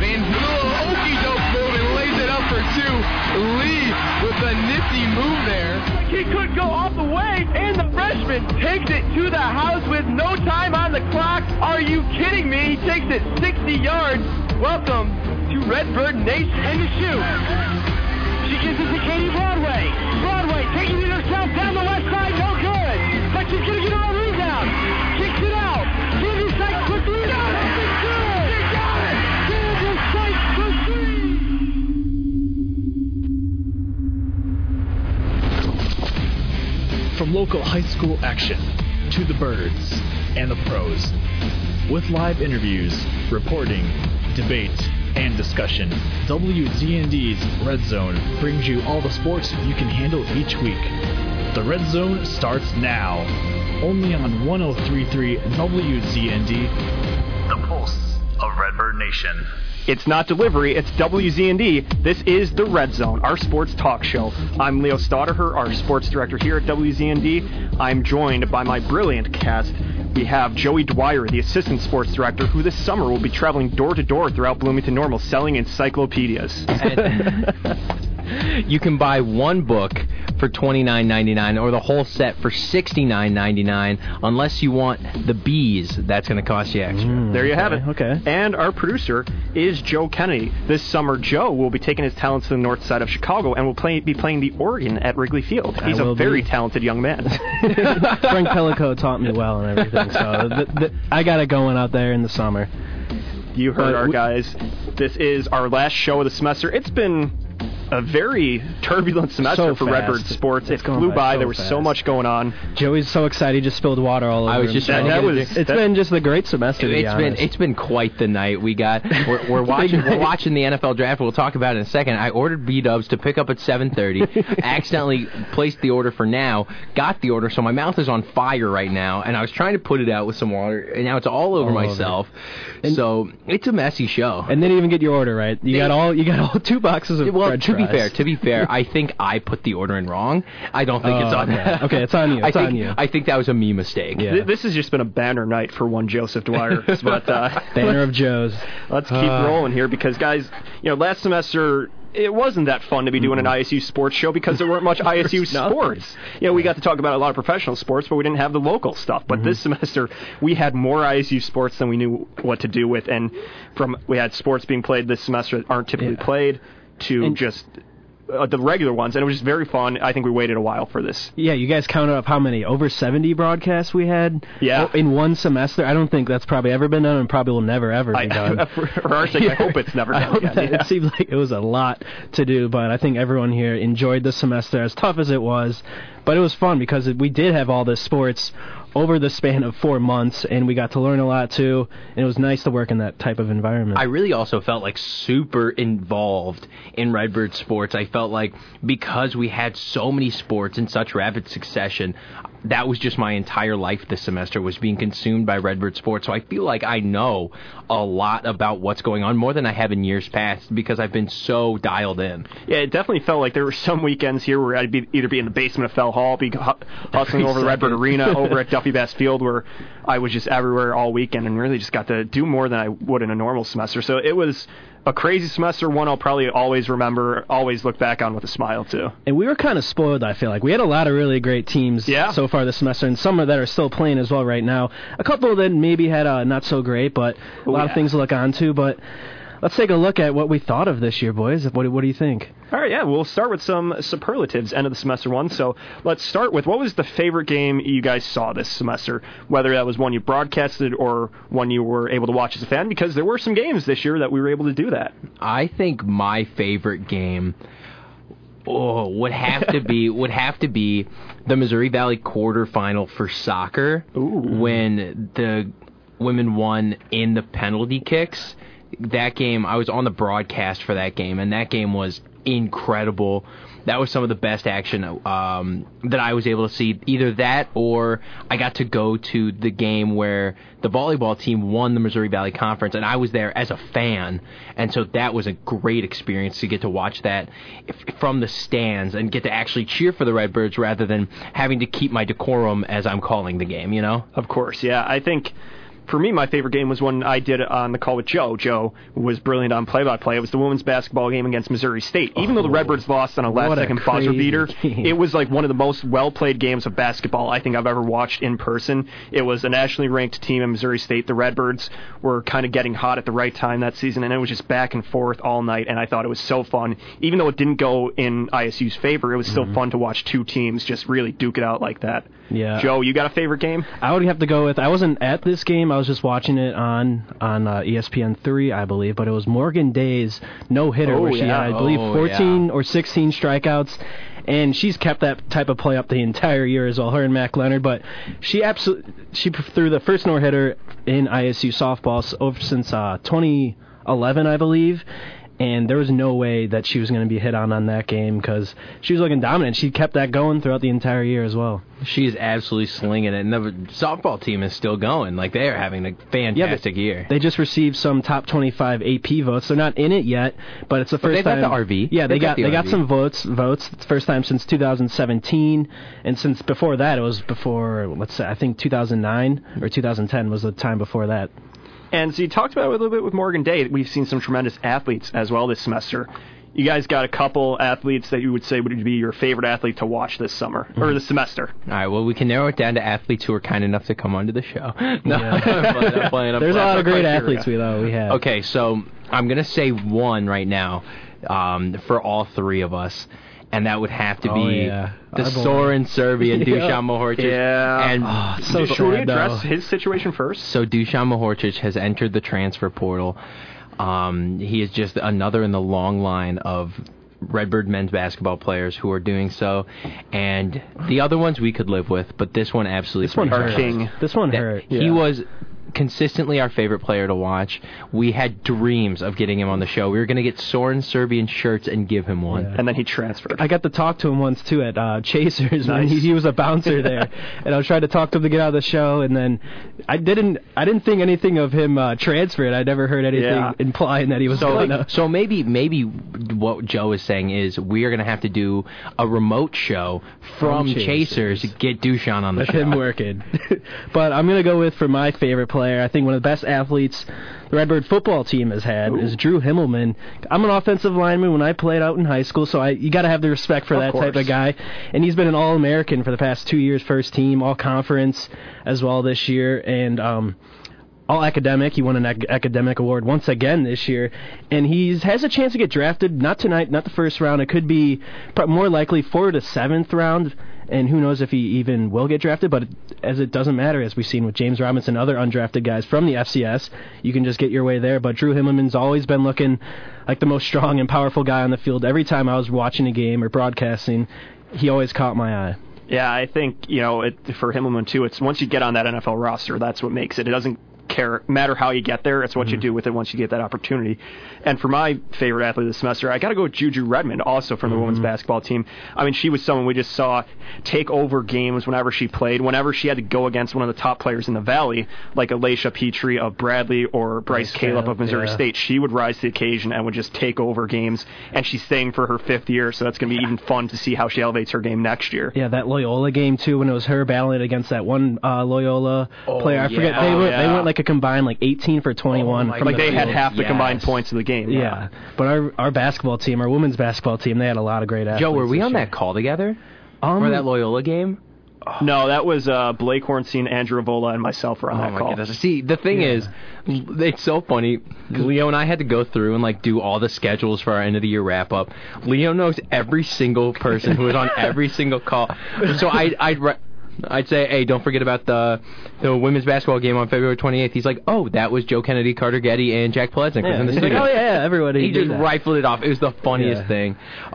Van Vula, okey-doke move, and lays it up for two. Lee with a nifty move there. He could go all the way, and the freshman takes it to the house with no time on the clock. Are you kidding me? He takes it 60 yards. Welcome to Redbird Nation. And the shoot. She gives it to Katie Broadway. Broadway taking it herself down the left side. No good. But she's going to get her own rebound. Kicks it out. Kansas Sykes for three. Got it. It's good. She got it. Kansas Sykes for three. From local high school action to the birds and the pros. With live interviews, reporting, debate, and discussion, WZND's Red Zone brings you all the sports you can handle each week. The Red Zone starts now, only on 103.3 WZND, the pulse of Redbird Nation. It's not delivery, it's WZND. This is the Red Zone, our sports talk show. I'm Leo Stodderher, our sports director here at WZND. I'm joined by my brilliant cast. We have Joey Dwyer, the assistant sports director, who this summer will be traveling door to door throughout Bloomington Normal selling encyclopedias. You can buy one book for $29.99 or the whole set for $69.99 unless you want the bees. That's going to cost you extra. There you have it. Okay. And our producer is Joe Kennedy. This summer, Joe will be taking his talents to the north side of Chicago and will be playing the organ at Wrigley Field. He's a very talented young man. Frank Pellico taught me well and everything, so I got it going out there in the summer. You heard our guys. This is our last show of the semester. It's been a very turbulent semester for Redbird sports. It flew by. There was so much going on. Joey's so excited he just spilled water all over him. It's been just a great semester. It's been quite the night. We're watching the NFL draft. We'll talk about it in a second. I ordered B-dubs to pick up at 7:30. Accidentally placed the order for now. Got the order, so my mouth is on fire right now. And I was trying to put it out with some water, and now it's all over myself. So it's a messy show. And didn't even get your order right. You got all 2 boxes of bread fries. To be fair, I think I put the order in wrong. I don't think it's on that. Okay, it's on you. I think that was a me mistake. Yeah. This has just been a banner night for one Joseph Dwyer. But banner of Joes. Let's keep rolling here because, guys, last semester it wasn't that fun to be doing an ISU sports show because there weren't much ISU sports. We got to talk about a lot of professional sports, but we didn't have the local stuff. But this semester, we had more ISU sports than we knew what to do with. And we had sports being played this semester that aren't typically played to just the regular ones, and it was just very fun. I think we waited a while for this. Yeah, you guys counted up how many? Over 70 broadcasts we had? Yeah. In one semester? I don't think that's probably ever been done and probably will never, ever be done. For our sake, I hope it's never done again. It seemed like it was a lot to do, but I think everyone here enjoyed the semester, as tough as it was. But it was fun because we did have all this sports over the span of 4 months, and we got to learn a lot, too, and it was nice to work in that type of environment. I really also felt like super involved in Redbird sports. I felt like because we had so many sports in such rapid succession, that was just my entire life this semester, was being consumed by Redbird sports. So I feel like I know a lot about what's going on, more than I have in years past, because I've been so dialed in. Yeah, it definitely felt like there were some weekends here where I'd either be in the basement of Fell Hall, be hustling over the Redbird Arena, over at Duffy Bass Field, where I was just everywhere all weekend and really just got to do more than I would in a normal semester. So it was a crazy semester, one I'll probably always remember, always look back on with a smile, too. And we were kind of spoiled, I feel like. We had a lot of really great teams so far this semester, and some that are still playing as well right now. A couple that maybe had not so great, but a lot of things to look on to. But let's take a look at what we thought of this year, boys. What do you think? All right, yeah, we'll start with some superlatives, end of the semester one. So let's start with, what was the favorite game you guys saw this semester, whether that was one you broadcasted or one you were able to watch as a fan, because there were some games this year that we were able to do that. I think my favorite game would have to be the Missouri Valley quarterfinal for soccer. When the women won in the penalty kicks. That game, I was on the broadcast for that game, and that game was incredible. That was some of the best action that I was able to see. Either that, or I got to go to the game where the volleyball team won the Missouri Valley Conference, and I was there as a fan, and so that was a great experience to get to watch that from the stands and get to actually cheer for the Redbirds rather than having to keep my decorum as I'm calling the game, Of course, yeah. I think for me, my favorite game was when I did it on the call with Joe. Joe was brilliant on play-by-play. It was the women's basketball game against Missouri State. Even though the Redbirds lost on a last-second buzzer beater, it was like one of the most well-played games of basketball I think I've ever watched in person. It was a nationally ranked team in Missouri State. The Redbirds were kind of getting hot at the right time that season, and it was just back and forth all night, and I thought it was so fun. Even though it didn't go in ISU's favor, it was still fun to watch two teams just really duke it out like that. Yeah. Joe, you got a favorite game? I would have to go with, I wasn't at this game, I was just watching it on ESPN3, I believe, but it was Morgan Day's no-hitter, where she had, I believe, 14 or 16 strikeouts, and she's kept that type of play up the entire year as well, her and Mac Leonard, but she threw the first no-hitter in ISU softball since 2011, I believe, and there was no way that she was going to be hit on that game because she was looking dominant. She kept that going throughout the entire year as well. She's absolutely slinging it, and the softball team is still going. Like, they are having a fantastic year. They just received some top 25 AP votes. They're not in it yet, but it's the first time. They got the RV. Yeah, they got some votes. It's the first time since 2017, and since before that, it was before, let's say, I think 2009 or 2010 was the time before that. And so you talked about it a little bit with Morgan Day. We've seen some tremendous athletes as well this semester. You guys got a couple athletes that you would say would be your favorite athlete to watch this summer, or this semester. All right, well, we can narrow it down to athletes who are kind enough to come onto the show. There's a lot of great athletes we have. Okay, so I'm going to say one right now for all three of us. And that would have to be the Soren Serby and Dusan Mahorcic. Yeah. And should we address his situation first? So Dusan Mahorcic has entered the transfer portal. He is just another in the long line of Redbird men's basketball players who are doing so. And the other ones we could live with, but this one absolutely hurt. This one hurt. He was consistently our favorite player to watch. We had dreams of getting him on the show. We were going to get Soren Serbian shirts and give him one. Yeah. And then he transferred. I got to talk to him once, too, at Chasers. Nice. When he was a bouncer there. And I was trying to talk to him to get out of the show, and then I didn't think anything of him transferred. I never heard anything implying that he was going to. So maybe what Joe is saying is we are going to have to do a remote show from Chasers to get Dusan on the show. With him working. But I'm going to go with, for my favorite player, I think one of the best athletes the Redbird football team has had is Drew Himmelman. I'm an offensive lineman when I played out in high school, so you got to have the respect for that type of guy. And he's been an All-American for the past 2 years, first team, All-Conference as well this year, and All-Academic. He won an academic award once again this year, and he has a chance to get drafted. Not tonight, not the first round. It could be more likely 4th to 7th round. And who knows if he even will get drafted, but as it doesn't matter, as we've seen with James Robinson and other undrafted guys from the FCS, you can just get your way there. But Drew Himmelman's always been looking like the most strong and powerful guy on the field. Every time I was watching a game or broadcasting, he always caught my eye. Yeah, I think, for Himmelman, too, it's once you get on that NFL roster, that's what makes it. It doesn't matter how you get there. It's what you do with it once you get that opportunity. And for my favorite athlete this semester, I got to go with Juju Redmond, also from the women's basketball team. I mean, she was someone we just saw take over games whenever she played, whenever she had to go against one of the top players in the Valley, like Alacia Petrie of Bradley or Bryce Caleb of Missouri State. She would rise to the occasion and would just take over games, and she's staying for her 5th year, so that's going to be even fun to see how she elevates her game next year. Yeah, that Loyola game, too, when it was her battling against that one Loyola player. I forget, they went like a combined 18 for 21. Like they had half the combined points of the game. Yeah. But our basketball team, our women's basketball team, they had a lot of great athletes. Joe, were we on that call together? For that Loyola game? No, that was Blake Hornstein, Andrew Avola, and myself were on that call. Goodness. See, the thing is, it's so funny. Leo and I had to go through and do all the schedules for our end of the year wrap up. Leo knows every single person who was on every single call. So I'd say, hey, don't forget about the women's basketball game on February 28th. He's like, oh, that was Joe Kennedy, Carter Getty, and Jack Plesnik was in the studio. Like, oh, yeah, everybody. He just rifled it off. It was the funniest thing.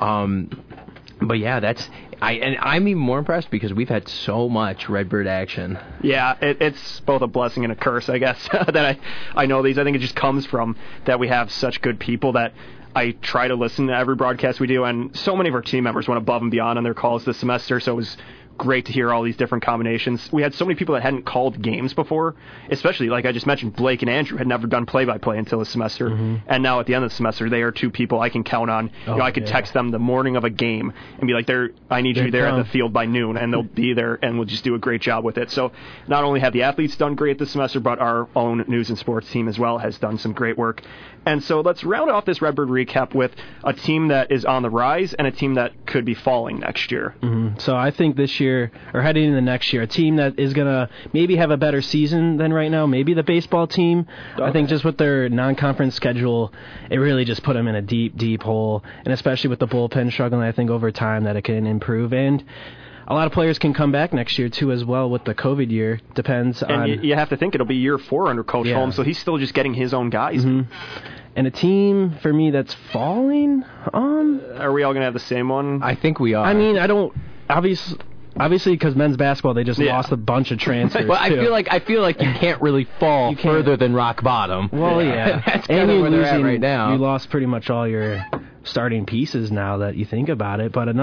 But yeah, I'm even more impressed because we've had so much Redbird action. Yeah, it's both a blessing and a curse, I guess, that I know these. I think it just comes from that we have such good people that I try to listen to every broadcast we do, and so many of our team members went above and beyond on their calls this semester, so it was great to hear all these different combinations. We had so many people that hadn't called games before, especially, like I just mentioned, Blake and Andrew had never done play-by-play until the semester, and now at the end of the semester, they are two people I can count on. I could text them the morning of a game and be like, I need you there at the field by noon, and they'll be there, and we'll just do a great job with it. So not only have the athletes done great this semester, but our own news and sports team as well has done some great work. And so let's round off this Redbird recap with a team that is on the rise and a team that could be falling next year. So I think this year, or heading into next year, a team that is going to maybe have a better season than right now, maybe the baseball team. I think just with their non-conference schedule, it really just put them in a deep, deep hole. And especially with the bullpen struggling, I think over time that it can improve. And a lot of players can come back next year, too, as well, with the COVID year. Depends on... And you have to think it'll be year 4 under Coach Holmes, so he's still just getting his own guys. And a team, for me, that's falling on... Are we all going to have the same one? I think we are. I mean, I don't... Obviously, because men's basketball, they just lost a bunch of transfers. Well, I feel like you can't really fall further than rock bottom. Well, yeah. That's kind of where they're at right now. You lost pretty much all your starting pieces now that you think about it. But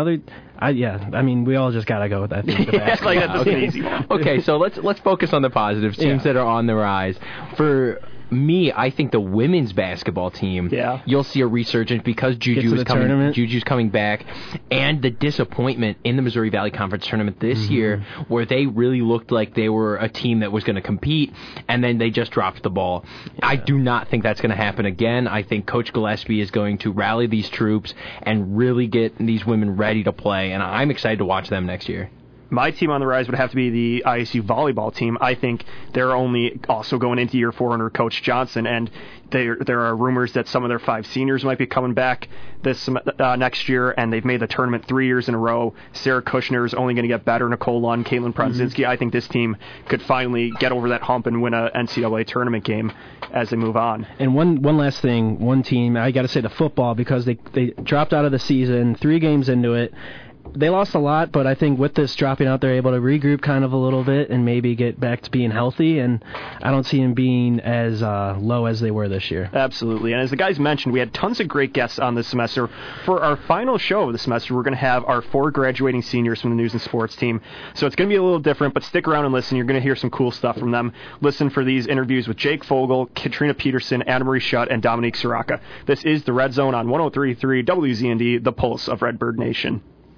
we all just got to go with that. That's an easy one. Okay, so let's focus on the positives, teams that are on the rise. For me, I think the women's basketball team, you'll see a resurgence because Juju's coming back, and the disappointment in the Missouri Valley Conference tournament this year, where they really looked like they were a team that was going to compete, and then they just dropped the ball. I do not think that's going to happen again. I think Coach Gillespie is going to rally these troops and really get these women ready to play, and I'm excited to watch them next year. My team on the rise would have to be the ISU volleyball team. I think they're only also going into year 4 under Coach Johnson, and there are rumors that some of their 5 seniors might be coming back this next year, and they've made the tournament 3 years in a row. Sarah Kushner is only going to get better. Nicole Lund, Caitlin Prudzinski. I think this team could finally get over that hump and win an NCAA tournament game as they move on. And one last thing, one team, I got to say the football, because they dropped out of the season 3 games into it. They lost a lot, but I think with this dropping out, they're able to regroup kind of a little bit and maybe get back to being healthy, and I don't see them being as low as they were this year. Absolutely. And as the guys mentioned, we had tons of great guests on this semester. For our final show of the semester, we're going to have our 4 graduating seniors from the news and sports team. So it's going to be a little different, but stick around and listen. You're going to hear some cool stuff from them. Listen for these interviews with Jake Fogel, Katrina Peterson, Anna Marie Schutt, and Dominique Soraka. This is the Red Zone on 103.3 WZND, the pulse of Redbird Nation.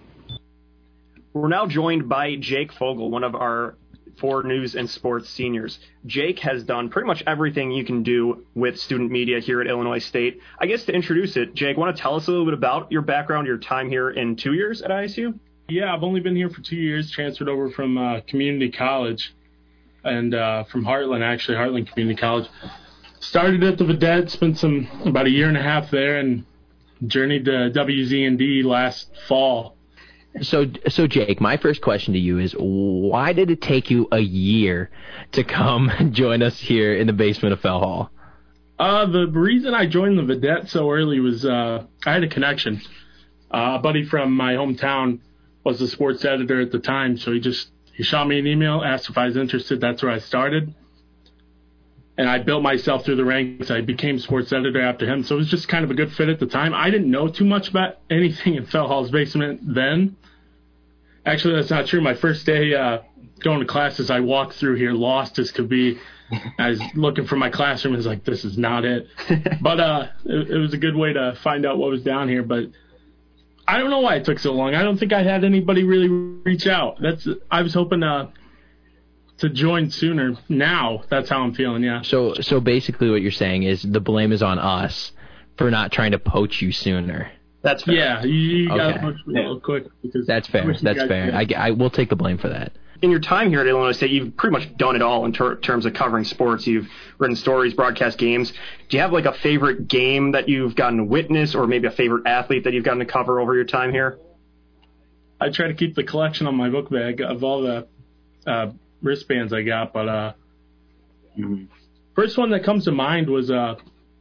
We're now joined by Jake Fogel, one of our 4 news and sports seniors. Jake has done pretty much everything you can do with student media here at Illinois State. I guess to introduce it, Jake, want to tell us a little bit about your background, your time here in 2 years at ISU? Yeah, I've only been here for 2 years, transferred over from community college and from Heartland Community College. Started at the Vidette, spent about a year and a half there, and journeyed to WZND last fall. So Jake, my first question to you is, why did it take you a year to come join us here in the basement of Fell Hall? The reason I joined the Vidette so early was I had a connection. A buddy from my hometown was the sports editor at the time, so he shot me an email, asked if I was interested. That's where I started. And I built myself through the ranks. I became sports editor after him, so it was just kind of a good fit at the time. I didn't know too much about anything in Fell Hall's basement then. Actually, that's not true. My first day going to classes, I walked through here lost as could be. I was looking for my classroom and was like, this is not it. But it was a good way to find out what was down here. But I don't know why it took so long. I don't think I had anybody really reach out. I was hoping to join sooner. Now, that's how I'm feeling, yeah. So basically what you're saying is the blame is on us for not trying to poach you sooner. That's fair. Yeah, you got to push me a little quick. Because that's fair. That's fair. I will take the blame for that. In your time here at Illinois State, you've pretty much done it all in terms of covering sports. You've written stories, broadcast games. Do you have like a favorite game that you've gotten to witness, or maybe a favorite athlete that you've gotten to cover over your time here? I try to keep the collection on my book bag of all the wristbands I got, but first one that comes to mind was a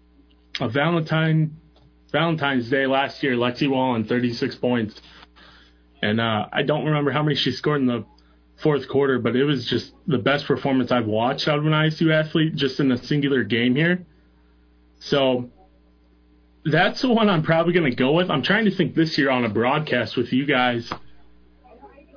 Valentine's Day last year, Lexi Wallen, 36 points. And I don't remember how many she scored in the fourth quarter, but it was just the best performance I've watched out of an ISU athlete just in a singular game here. So that's the one I'm probably going to go with. I'm trying to think this year on a broadcast with you guys.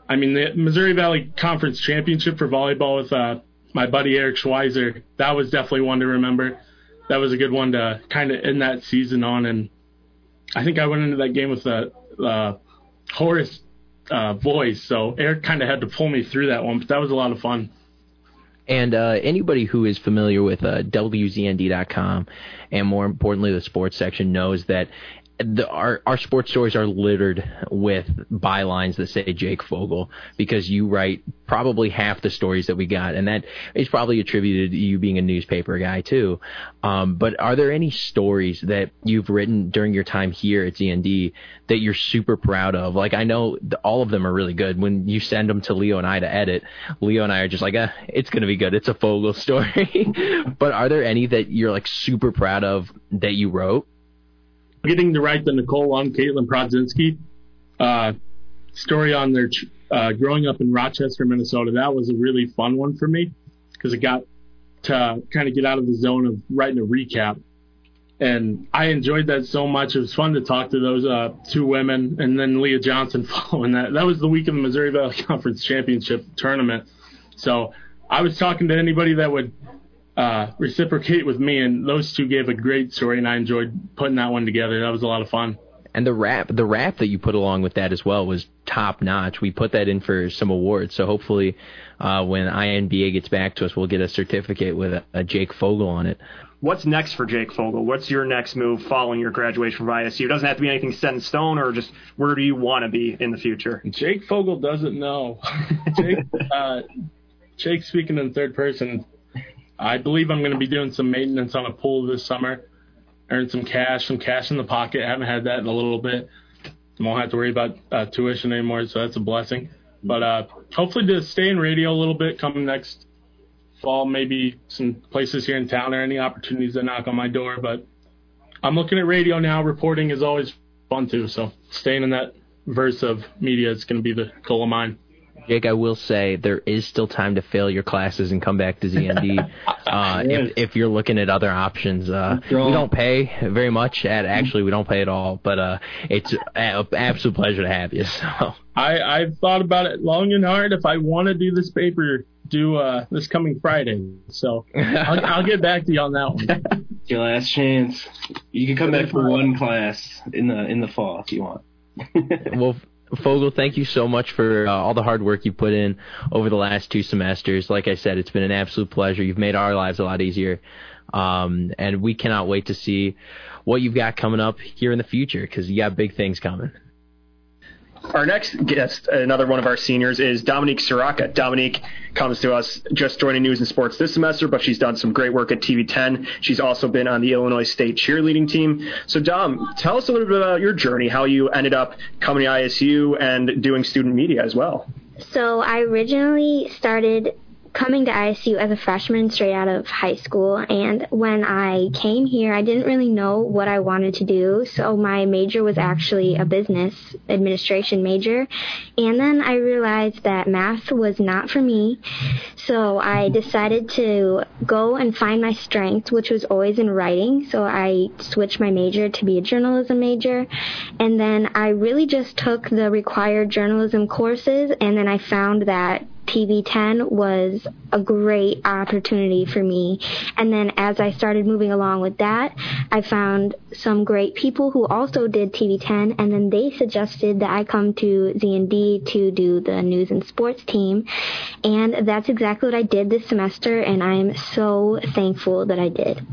I mean, the Missouri Valley Conference Championship for volleyball with my buddy Eric Schweizer, that was definitely one to remember. That was a good one to kind of end that season on. And I think I went into that game with a hoarse voice, so Eric kind of had to pull me through that one, but that was a lot of fun. And anybody who is familiar with WZND.com and more importantly the sports section knows that our sports stories are littered with bylines that say Jake Fogel, because you write probably half the stories that we got, and that is probably attributed to you being a newspaper guy too. But are there any stories that you've written during your time here at ZND that you're super proud of? Like, I know all of them are really good. When you send them to Leo and I to edit, Leo and I are just like, it's going to be good. It's a Fogel story. But are there any that you're like super proud of that you wrote? Getting to write the Nicole Long, Caitlin Prodzinski story on their growing up in Rochester, Minnesota. That was a really fun one for me because it got to kind of get out of the zone of writing a recap. And I enjoyed that so much. It was fun to talk to those two women, and then Leah Johnson following that. That was the week of the Missouri Valley Conference Championship tournament. So I was talking to anybody that would reciprocate with me, and those two gave a great story, and I enjoyed putting that one together. That was a lot of fun. And the rap that you put along with that as well was top notch. We put that in for some awards, so hopefully when INBA gets back to us, we'll get a certificate with a Jake Fogel on it. What's next for Jake Fogel? What's your next move following your graduation from ISU? It doesn't have to be anything set in stone, or just where do you want to be in the future? Jake Fogel doesn't know. Jake speaking in third person, I believe I'm going to be doing some maintenance on a pool this summer, earn some cash in the pocket. I haven't had that in a little bit. I won't have to worry about tuition anymore, so that's a blessing. But hopefully to stay in radio a little bit coming next fall, maybe some places here in town or any opportunities that knock on my door. But I'm looking at radio now. Reporting is always fun too, so staying in that verse of media is going to be the goal of mine. Jake, I will say there is still time to fail your classes and come back to ZND if you're looking at other options. We don't pay very much. We don't pay at all, but it's an absolute pleasure to have you. So I've thought about it long and hard if I want to do this paper this coming Friday. So I'll get back to you on that one. Your last chance. You can come back for one class in the fall if you want. Well, Fogel, thank you so much for all the hard work you put in over the last 2 semesters. Like I said, it's been an absolute pleasure. You've made our lives a lot easier. And we cannot wait to see what you've got coming up here in the future, because you got big things coming. Our next guest, another one of our seniors, is Dominique Siraka. Dominique comes to us just joining News and Sports this semester, but she's done some great work at TV10. She's also been on the Illinois State cheerleading team. So, Dom, tell us a little bit about your journey, how you ended up coming to ISU and doing student media as well. So I originally started coming to ISU as a freshman straight out of high school, and when I came here I didn't really know what I wanted to do, so my major was actually a business administration major, and then I realized that math was not for me, so I decided to go and find my strength, which was always in writing, so I switched my major to be a journalism major, and then I really just took the required journalism courses, and then I found that TV10 was a great opportunity for me. And then as I started moving along with that, I found some great people who also did TV10, and then they suggested that I come to ZND to do the news and sports team. And that's exactly what I did this semester, and I am so thankful that I did.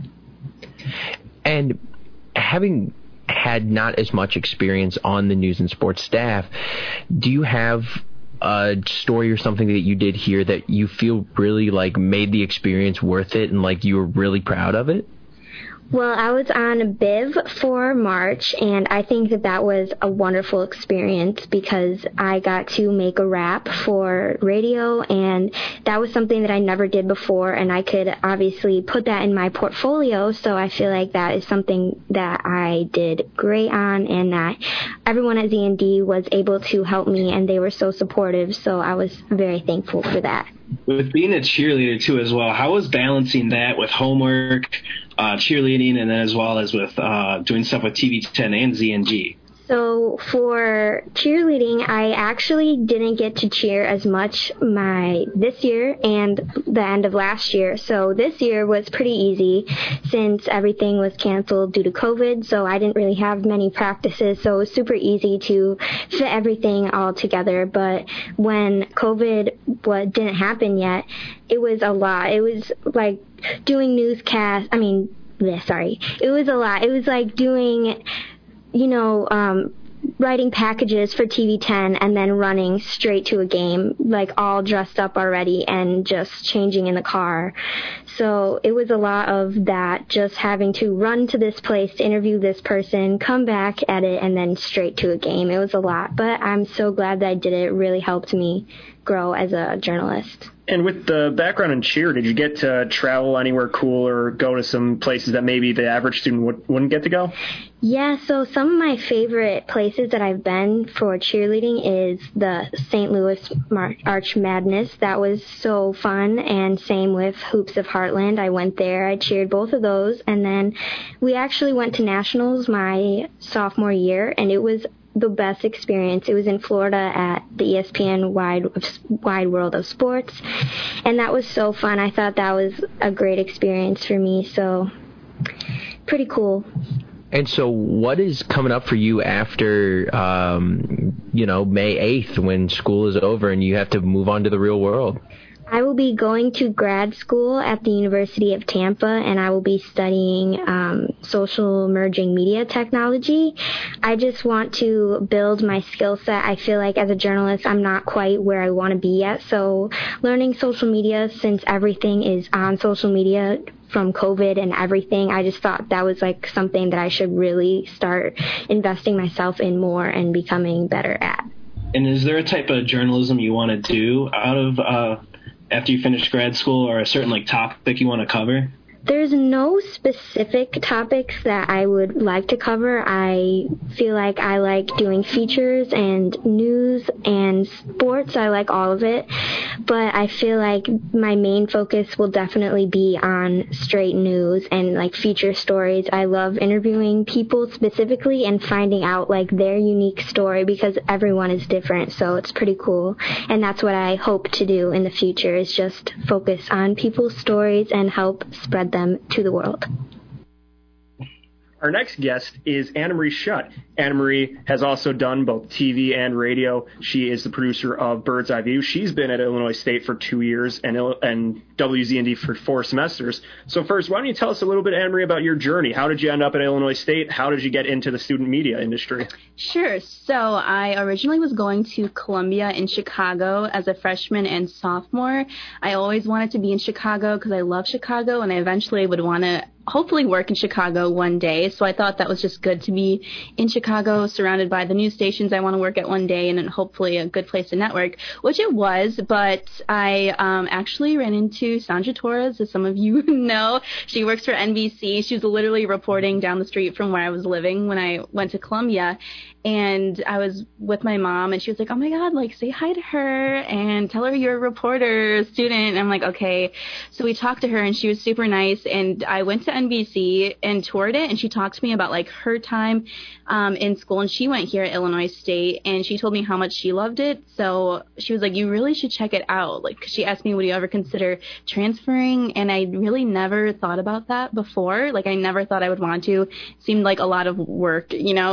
And having had not as much experience on the news and sports staff, do you have a story or something that you did here that you feel really like made the experience worth it and like you were really proud of it? Well, I was on BIV for March, and I think that was a wonderful experience because I got to make a rap for radio, and that was something that I never did before, and I could obviously put that in my portfolio, so I feel like that is something that I did great on, and that everyone at ZND was able to help me, and they were so supportive, so I was very thankful for that. With being a cheerleader, too, as well, how was balancing that with homework, cheerleading, and then as well as with doing stuff with TV10 and ZNG? So for cheerleading, I actually didn't get to cheer as much this year and the end of last year. So this year was pretty easy since everything was canceled due to COVID. So I didn't really have many practices. So it was super easy to fit everything all together. But when COVID didn't happen yet, it was a lot. It was like doing newscasts. It was a lot. It was like doing, writing packages for TV10 and then running straight to a game, like all dressed up already and just changing in the car. So it was a lot of that, just having to run to this place to interview this person, come back, edit, and then straight to a game. It was a lot, but I'm so glad that I did it. It really helped me grow as a journalist. And with the background in cheer, did you get to travel anywhere cool or go to some places that maybe the average student wouldn't get to go? Yeah, so some of my favorite places that I've been for cheerleading is the St. Louis Arch Madness. That was so fun, and same with Hoops of Heartland. I went there. I cheered both of those, and then we actually went to Nationals my sophomore year, and it was the best experience. It was in Florida at the ESPN Wide World of Sports, and that was so fun. I thought that was a great experience for me, so pretty cool. And so what is coming up for you after, May 8th when school is over and you have to move on to the real world? I will be going to grad school at the University of Tampa, and I will be studying social emerging media technology. I just want to build my skill set. I feel like as a journalist, I'm not quite where I want to be yet. So learning social media, since everything is on social media from COVID and everything, I just thought that was like something that I should really start investing myself in more and becoming better at. And is there a type of journalism you want to do out of after you finish grad school, or a certain topic you want to cover? There's no specific topics that I would like to cover. I feel like I like doing features and news and sports. I like all of it. But I feel like my main focus will definitely be on straight news and feature stories. I love interviewing people specifically and finding out their unique story, because everyone is different. So it's pretty cool. And that's what I hope to do in the future, is just focus on people's stories and help spread them to the world. Our next guest is Anna-Marie Schutt. Anna-Marie has also done both TV and radio. She is the producer of Bird's Eye View. She's been at Illinois State for 2 years and WZND for 4 semesters. So first, why don't you tell us a little bit, Anna-Marie, about your journey? How did you end up at Illinois State? How did you get into the student media industry? Sure. So I originally was going to Columbia in Chicago as a freshman and sophomore. I always wanted to be in Chicago because I love Chicago, and I eventually would want to hopefully work in Chicago one day. So I thought that was just good to be in Chicago, surrounded by the news stations I want to work at one day, and then hopefully a good place to network, which it was. But I actually ran into Sandra Torres, as some of you know. She works for NBC. She was literally reporting down the street from where I was living when I went to Columbia. And I was with my mom, and she was like, oh, my God, say hi to her and tell her you're a reporter, student. And I'm like, okay. So we talked to her, and she was super nice. And I went to NBC and toured it, and she talked to me about, her time in school. And she went here at Illinois State, and she told me how much she loved it. So she was like, you really should check it out. She asked me, would you ever consider transferring? And I really never thought about that before. I never thought I would want to. It seemed like a lot of work,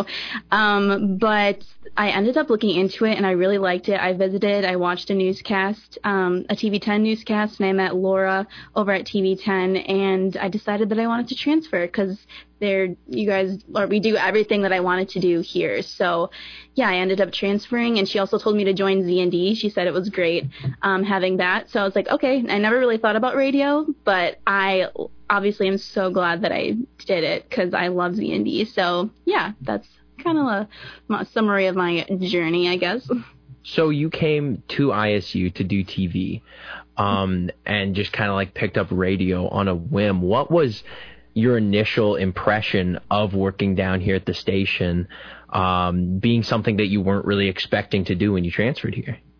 but I ended up looking into it, and I really liked it. I visited, I watched a newscast, a TV10 newscast, and I met Laura over at TV10, and I decided that I wanted to transfer because we do everything that I wanted to do here. So, yeah, I ended up transferring, and she also told me to join ZND. She said it was great having that. So I was like, okay, I never really thought about radio, but I obviously am so glad that I did it because I love ZND. So, yeah, that's kind of a summary of my journey, I guess. So you came to ISU to do TV and just kind of picked up radio on a whim. What was your initial impression of working down here at the station, being something that you weren't really expecting to do when you transferred here?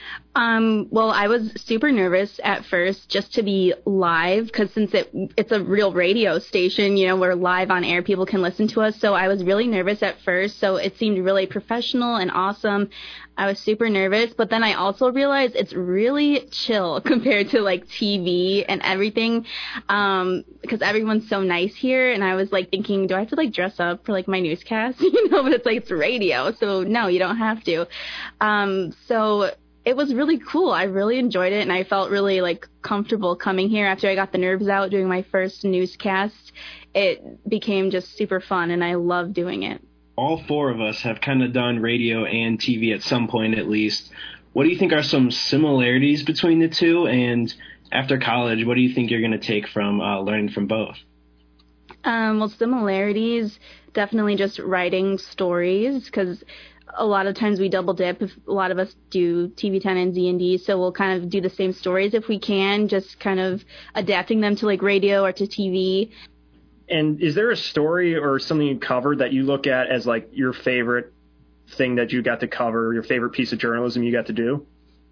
Well, I was super nervous at first just to be live, because since it's a real radio station, we're live on air, people can listen to us. So I was really nervous at first. So it seemed really professional and awesome. I was super nervous, but then I also realized it's really chill compared to like TV and everything, because everyone's so nice here. And I was like thinking, do I have to like dress up for like my newscast? But it's like, it's radio. So no, you don't have to. So it was really cool. I really enjoyed it, and I felt really like comfortable coming here after I got the nerves out doing my first newscast. It became just super fun, and I love doing it. All four of us have kind of done radio and TV at some point at least. What do you think are some similarities between the two? And after college, what do you think you're going to take from learning from both? Well, similarities, definitely just writing stories, because a lot of times we double dip. If a lot of us do TV10 and Z&D, so we'll kind of do the same stories if we can, just kind of adapting them to like radio or to TV. And is there a story or something you covered that you look at as like your favorite thing that you got to cover, your favorite piece of journalism you got to do?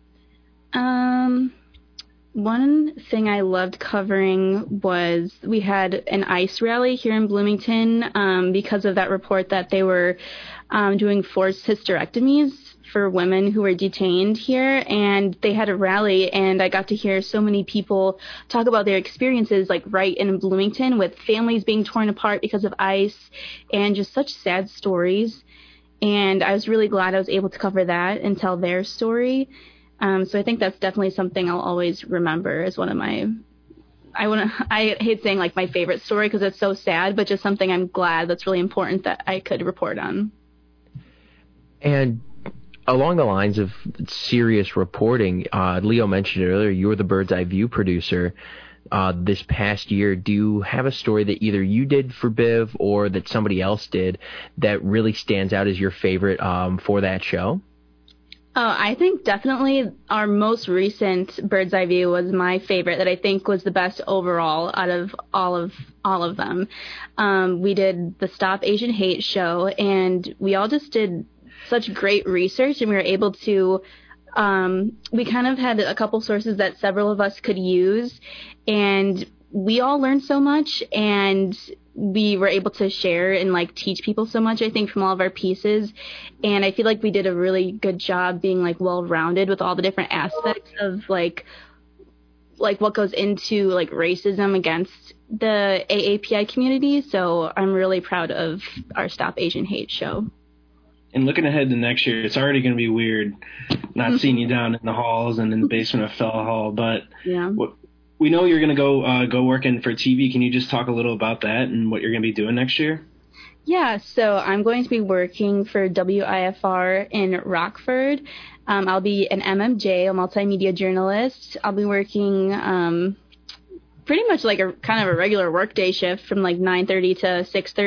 One thing I loved covering was we had an ICE rally here in Bloomington because of that report that they were doing forced hysterectomies for women who were detained here, and they had a rally, and I got to hear so many people talk about their experiences like right in Bloomington with families being torn apart because of ICE and just such sad stories. And I was really glad I was able to cover that and tell their story. So I think that's definitely something I'll always remember as one of my, I hate saying like my favorite story because it's so sad, but just something I'm glad that's really important that I could report on. And along the lines of serious reporting, Leo mentioned it earlier, you're the Bird's Eye View producer this past year. Do you have a story that either you did for BIV or that somebody else did that really stands out as your favorite for that show? I think definitely our most recent Bird's Eye View was my favorite, that I think was the best overall out of all of them. We did the Stop Asian Hate show, and we all just did such great research, and we were able to we kind of had a couple sources that several of us could use, and we all learned so much, and we were able to share and like teach people so much, I think, from all of our pieces. And I feel like we did a really good job being like well-rounded with all the different aspects of like what goes into like racism against the AAPI community. So I'm really proud of our Stop Asian Hate show. And looking ahead to next year, it's already going to be weird not seeing you down in the halls and in the basement of Fella Hall. But yeah. We know you're going to go working for TV. Can you just talk a little about that and what you're going to be doing next year? Yeah, so I'm going to be working for WIFR in Rockford. I'll be an MMJ, a multimedia journalist. I'll be working pretty much like a kind of a regular workday shift from like 9:30 to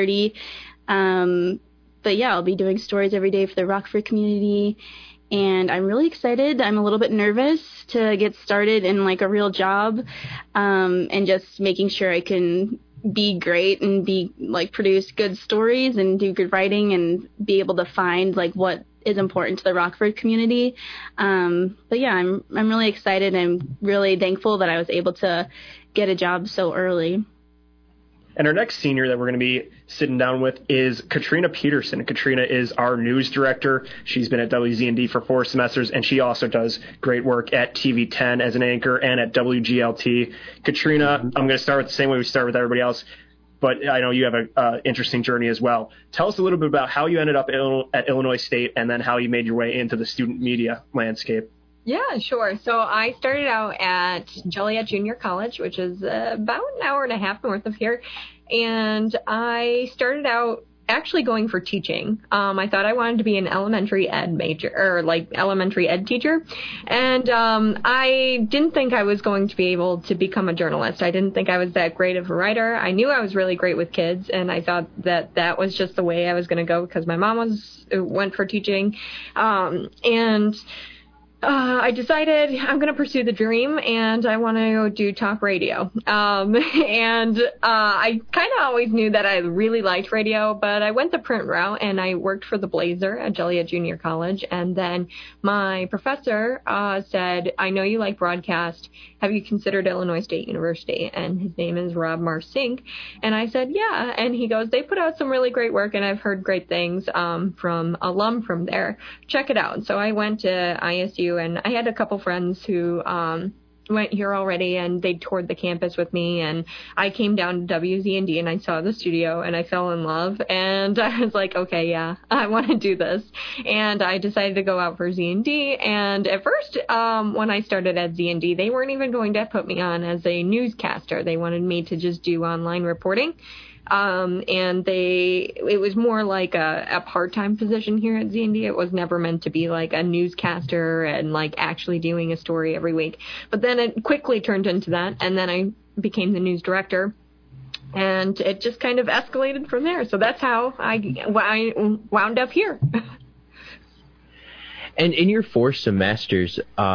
6:30. But yeah, I'll be doing stories every day for the Rockford community. And I'm really excited. I'm a little bit nervous to get started in like a real job, and just making sure I can be great and be like produce good stories and do good writing and be able to find like what is important to the Rockford community. But yeah, I'm really excited. I'm really thankful that I was able to get a job so early. And our next senior that we're going to be sitting down with is Katrina Peterson. Katrina is our news director. She's been at WZND for 4 semesters, and she also does great work at TV10 as an anchor and at WGLT. Katrina, I'm going to start with the same way we start with everybody else, but I know you have an interesting journey as well. Tell us a little bit about how you ended up at Illinois State and then how you made your way into the student media landscape. Yeah, sure. So I started out at Joliet Junior College, which is about an hour and a half north of here. And I started out actually going for teaching. I thought I wanted to be an elementary ed major, or like elementary ed teacher. And I didn't think I was going to be able to become a journalist. I didn't think I was that great of a writer. I knew I was really great with kids, and I thought that was just the way I was going to go because my mom went for teaching. And I decided I'm going to pursue the dream, and I want to go do talk radio. I kind of always knew that I really liked radio, but I went the print route, and I worked for the Blazer at Joliet Junior College. And then my professor said, I know you like broadcast. Have you considered Illinois State University? And his name is Rob Marsink. And I said, yeah. And he goes, they put out some really great work, and I've heard great things from alum from there. Check it out. So I went to ISU. And I had a couple friends who went here already, and they toured the campus with me. And I came down to WZND, and I saw the studio, and I fell in love. And I was like, okay, yeah, I want to do this. And I decided to go out for ZND. And at first, when I started at ZND, they weren't even going to put me on as a newscaster. They wanted me to just do online reporting. And it was more like a part-time position here at ZND. It was never meant to be like a newscaster and like actually doing a story every week. But then it quickly turned into that, and then I became the news director, and it just kind of escalated from there. So that's how I wound up here. And in your 4 semesters,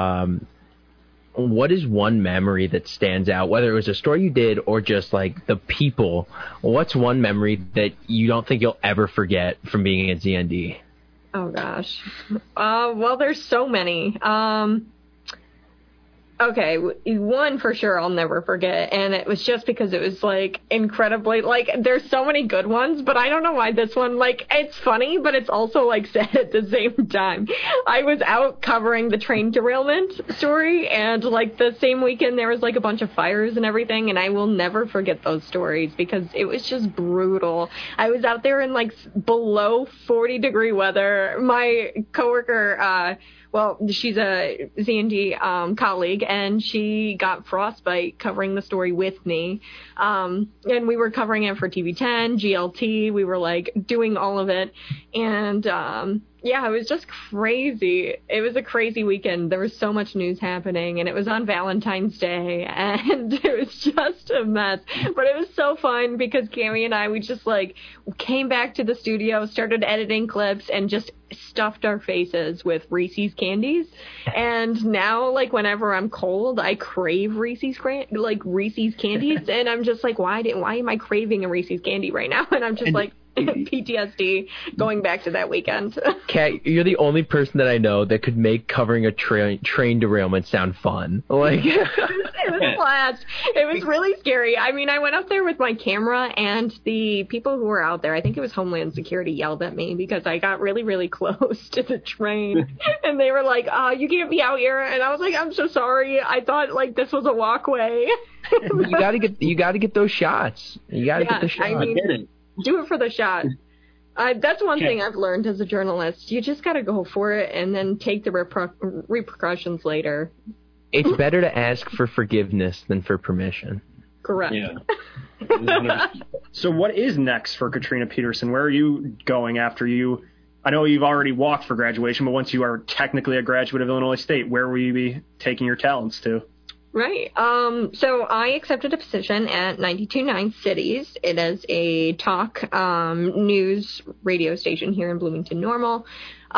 what is one memory that stands out, whether it was a story you did or just like the people? What's one memory that you don't think you'll ever forget from being at ZND? Oh gosh. Well, there's so many. Okay, one for sure I'll never forget, and it was just because it was, like, incredibly, like, there's so many good ones, but I don't know why this one, like, it's funny, but it's also, like, sad at the same time. I was out covering the train derailment story, and, like, the same weekend there was, like, a bunch of fires and everything, and I will never forget those stories because it was just brutal. I was out there in, like, below 40-degree weather. My coworker, well, she's a ZND colleague, and she got frostbite covering the story with me. And we were covering it for TV10, GLT. We were, like, doing all of it. And, yeah, it was just crazy. It was a crazy weekend. There was so much news happening, and it was on Valentine's Day, and it was just a mess. But it was so fun because Cami and I, we just, like, came back to the studio, started editing clips, and just stuffed our faces with Reese's candies. And now, like, whenever I'm cold, I crave Reese's candies, and I'm just like, why am I craving a Reese's candy right now? And I'm just like, PTSD going back to that weekend. Kat, you're the only person that I know that could make covering a train derailment sound fun. Like, it was a blast. It was really scary. I mean, I went up there with my camera, and the people who were out there, I think it was Homeland Security, yelled at me because I got really, really close to the train. And they were like, you can't be out here. And I was like, I'm so sorry. I thought, like, this was a walkway. You gotta get those shots. You gotta get the shots. I mean, do it for the shot. That's one thing I've learned as a journalist. You just got to go for it and then take the repercussions later. It's better to ask for forgiveness than for permission. Correct. Yeah. So what is next for Katrina Peterson? Where are you going after you? I know you've already walked for graduation, but once you are technically a graduate of Illinois State, where will you be taking your talents to? Right. So I accepted a position at 92.9 Cities. It is a talk news radio station here in Bloomington Normal.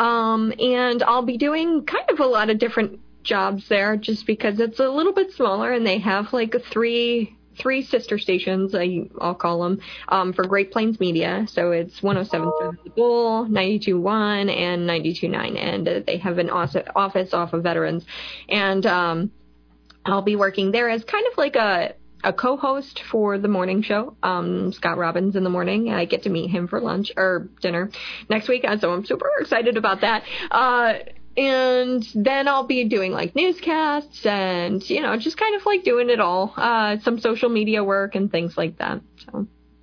And I'll be doing kind of a lot of different jobs there just because it's a little bit smaller, and they have like three sister stations, I'll call them, for Great Plains Media. So it's 107.7 The Bull, 92.1, and 92.9. And they have an office off of Veterans. And I'll be working there as kind of like a co-host for the morning show, Scott Robbins in the morning. I get to meet him for lunch or dinner next week, so I'm super excited about that. And then I'll be doing like newscasts and, just kind of like doing it all, some social media work and things like that. So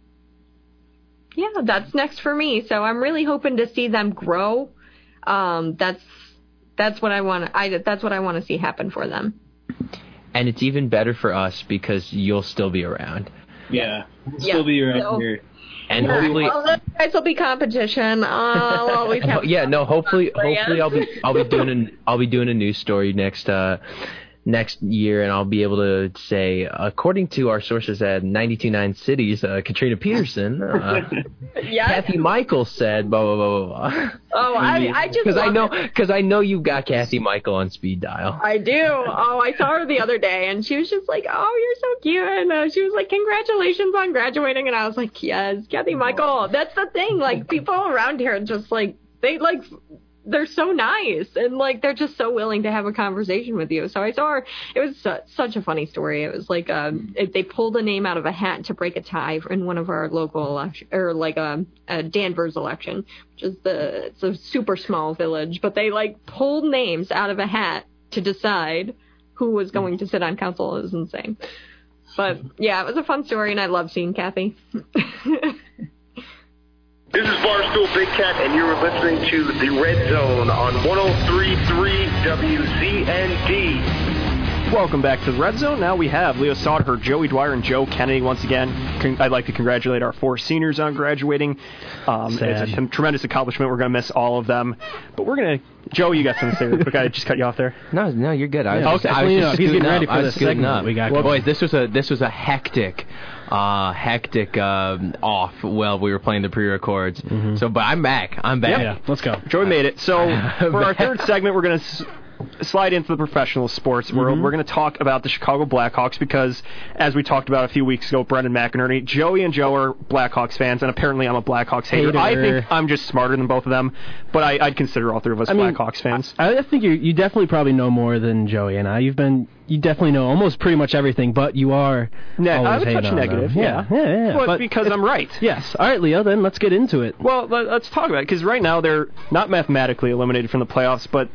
yeah, that's next for me. So I'm really hoping to see them grow. That's what I want. That's what I want to see happen for them. And it's even better for us because you'll still be around. Yeah, we'll still be around here. And hopefully, well, guys will be competition. I'll always have. Hopefully I'll be doing a news story next next year, and I'll be able to say, according to our sources at 92.9 Cities, Katrina Peterson, Kathy Michael said, blah, blah, blah, blah, blah. Oh, I just because I know you've got Kathy Michael on speed dial. I do. Oh, I saw her the other day, and she was just like, "Oh, you're so cute," and she was like, "Congratulations on graduating," and I was like, "Yes, Kathy Michael." That's the thing. Like, people around here just like they're so nice, and like they're just so willing to have a conversation with you. So I saw her. It was such a funny story. It was like they pulled a name out of a hat to break a tie in one of our local election, or like a Danvers election, which is it's a super small village, but they like pulled names out of a hat to decide who was going to sit on council. It was insane. But yeah, it was a fun story, and I love seeing Kathy. This is Barstool Big Cat, and you're listening to The Red Zone on 103.3 WZND. Welcome back to The Red Zone. Now we have Leo Sauter, Joey Dwyer, and Joe Kennedy once again. I'd like to congratulate our 4 seniors on graduating. It's a tremendous accomplishment. We're going to miss all of them. But we're going to... Joe, you got something to say real quick. I just cut you off there. No, you're good. He's getting ready for the segment we got. Well, boys, this was a hectic off while we were playing the pre-records. Mm-hmm. So, but I'm back. Yep. Yeah, let's go. Joey made it. So, for our third segment, we're going to slide into the professional sports world. We're going to talk about the Chicago Blackhawks because, as we talked about a few weeks ago, Brendan McInerney, Joey and Joe are Blackhawks fans, and apparently I'm a Blackhawks hater. I think I'm just smarter than both of them, but I'd consider all three of us Blackhawks fans. I think you definitely probably know more than Joey and I. You definitely know almost pretty much everything, but you are I would touch negative. Yeah. Well, but because I'm right. Yes. All right, Leo, then let's get into it. Well, let's talk about it, because right now they're not mathematically eliminated from the playoffs, but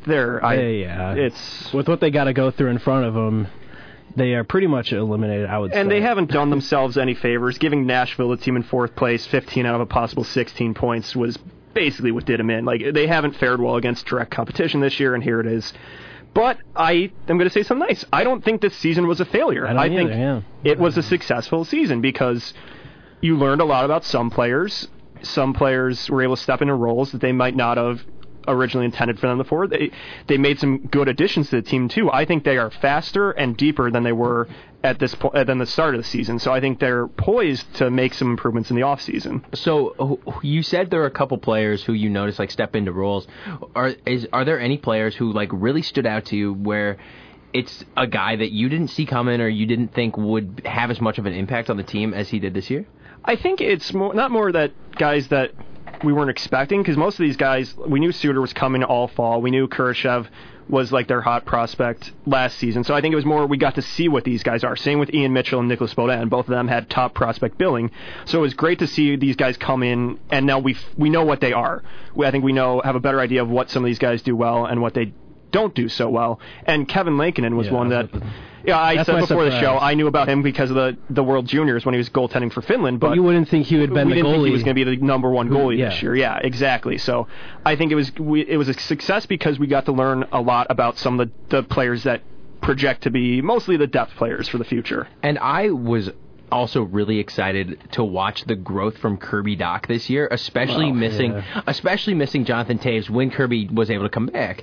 it's with what they got to go through in front of them, they are pretty much eliminated, I would say. And they haven't done themselves any favors. Giving Nashville, the team in 4th place, 15 out of a possible 16 points was basically what did them in. Like, they haven't fared well against direct competition this year, and here it is. But I am going to say something nice. I don't think this season was a failure. I think it was a successful season because you learned a lot about some players. Some players were able to step into roles that they might not have originally intended for them before. They made some good additions to the team too. I think they are faster and deeper than they were at this than the start of the season. So I think they're poised to make some improvements in the off season. So you said there are a couple players who you noticed like step into roles. Are there any players who like really stood out to you where it's a guy that you didn't see coming or you didn't think would have as much of an impact on the team as he did this year? I think it's not more that guys that we weren't expecting, because most of these guys, we knew Suter was coming all fall. We knew Kurashev was like their hot prospect last season. So I think it was more we got to see what these guys are. Same with Ian Mitchell and Nicholas Beaudin. Both of them had top prospect billing. So it was great to see these guys come in, and now we know what they are. I think we have a better idea of what some of these guys do well and what they don't do so well. And Kevin Lankinen was one that... I said before the show, I knew about him because of the World Juniors when he was goaltending for Finland. But you wouldn't think he would have been the goalie. We didn't think he was going to be the number one goalie this year. Yeah, exactly. So I think it was a success because we got to learn a lot about some of the players that project to be mostly the depth players for the future. And I was also really excited to watch the growth from Kirby Dach this year, especially missing Jonathan Toews when Kirby was able to come back.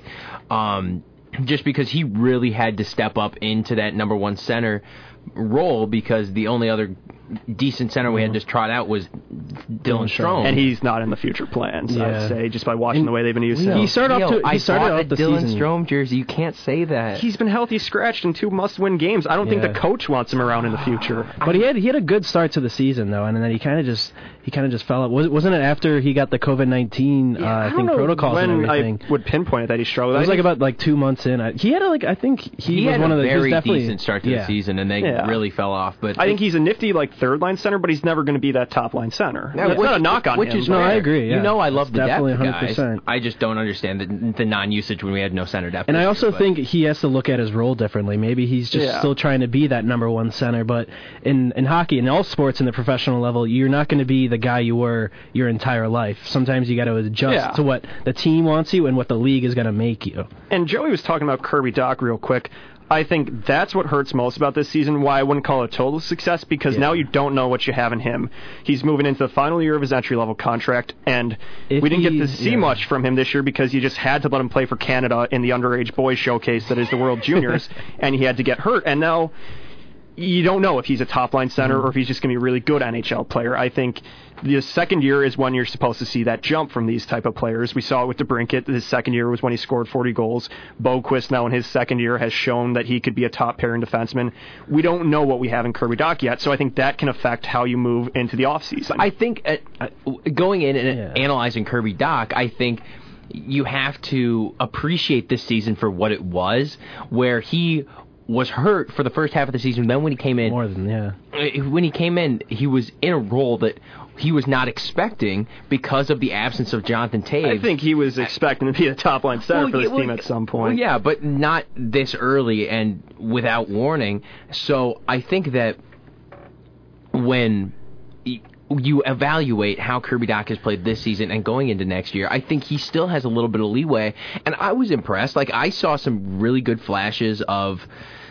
Just because he really had to step up into that number one center role because the only other decent center we had just trot out was Dylan Strome. And he's not in the future plans, I'd say, just by watching the way they've been using him. He started out the Dylan season. Strome jersey. You can't say that. He's been healthy scratched in 2 must-win games. I don't think the coach wants him around in the future. But he had a good start to the season, though, and then he kind of just fell out. Wasn't it after he got the COVID-19 protocols and everything? I would pinpoint it that he struggled. It was about 2 months in. He had I think he was one of the very decent start to the season, and they really fell off. But I think he's a nifty third-line center, but he's never going to be that top-line center. That's not a knock on him. No, I agree. Yeah. I love the depth, 100%. guys. I just don't understand the non-usage when we had no center depth. And I also think he has to look at his role differently. Maybe he's just still trying to be that number one center, but in hockey, in all sports in the professional level, you're not going to be the guy you were your entire life. Sometimes you got to adjust to what the team wants you and what the league is going to make you. And Joey was talking about Kirby Dach real quick. I think that's what hurts most about this season, why I wouldn't call it a total success, because now you don't know what you have in him. He's moving into the final year of his entry-level contract, and we didn't get to see much from him this year because you just had to let him play for Canada in the underage boys showcase that is the World Juniors, and he had to get hurt. And now you don't know if he's a top-line center or if he's just going to be a really good NHL player. I think the second year is when you're supposed to see that jump from these type of players. We saw it with DeBrincat. His second year was when he scored 40 goals. Boquist now in his second year has shown that he could be a top-pairing defenseman. We don't know what we have in Kirby Dach yet, so I think that can affect how you move into the offseason. I think going in and analyzing Kirby Dach, I think you have to appreciate this season for what it was, where he was hurt for the first half of the season. Then when he came in, when he came in, he was in a role that he was not expecting because of the absence of Jonathan Toews. I think he was expecting to be a top-line center for this team at some point. Well, yeah, but not this early and without warning. So I think that when you evaluate how Kirby Dach has played this season and going into next year, I think he still has a little bit of leeway. And I was impressed. Like, I saw some really good flashes of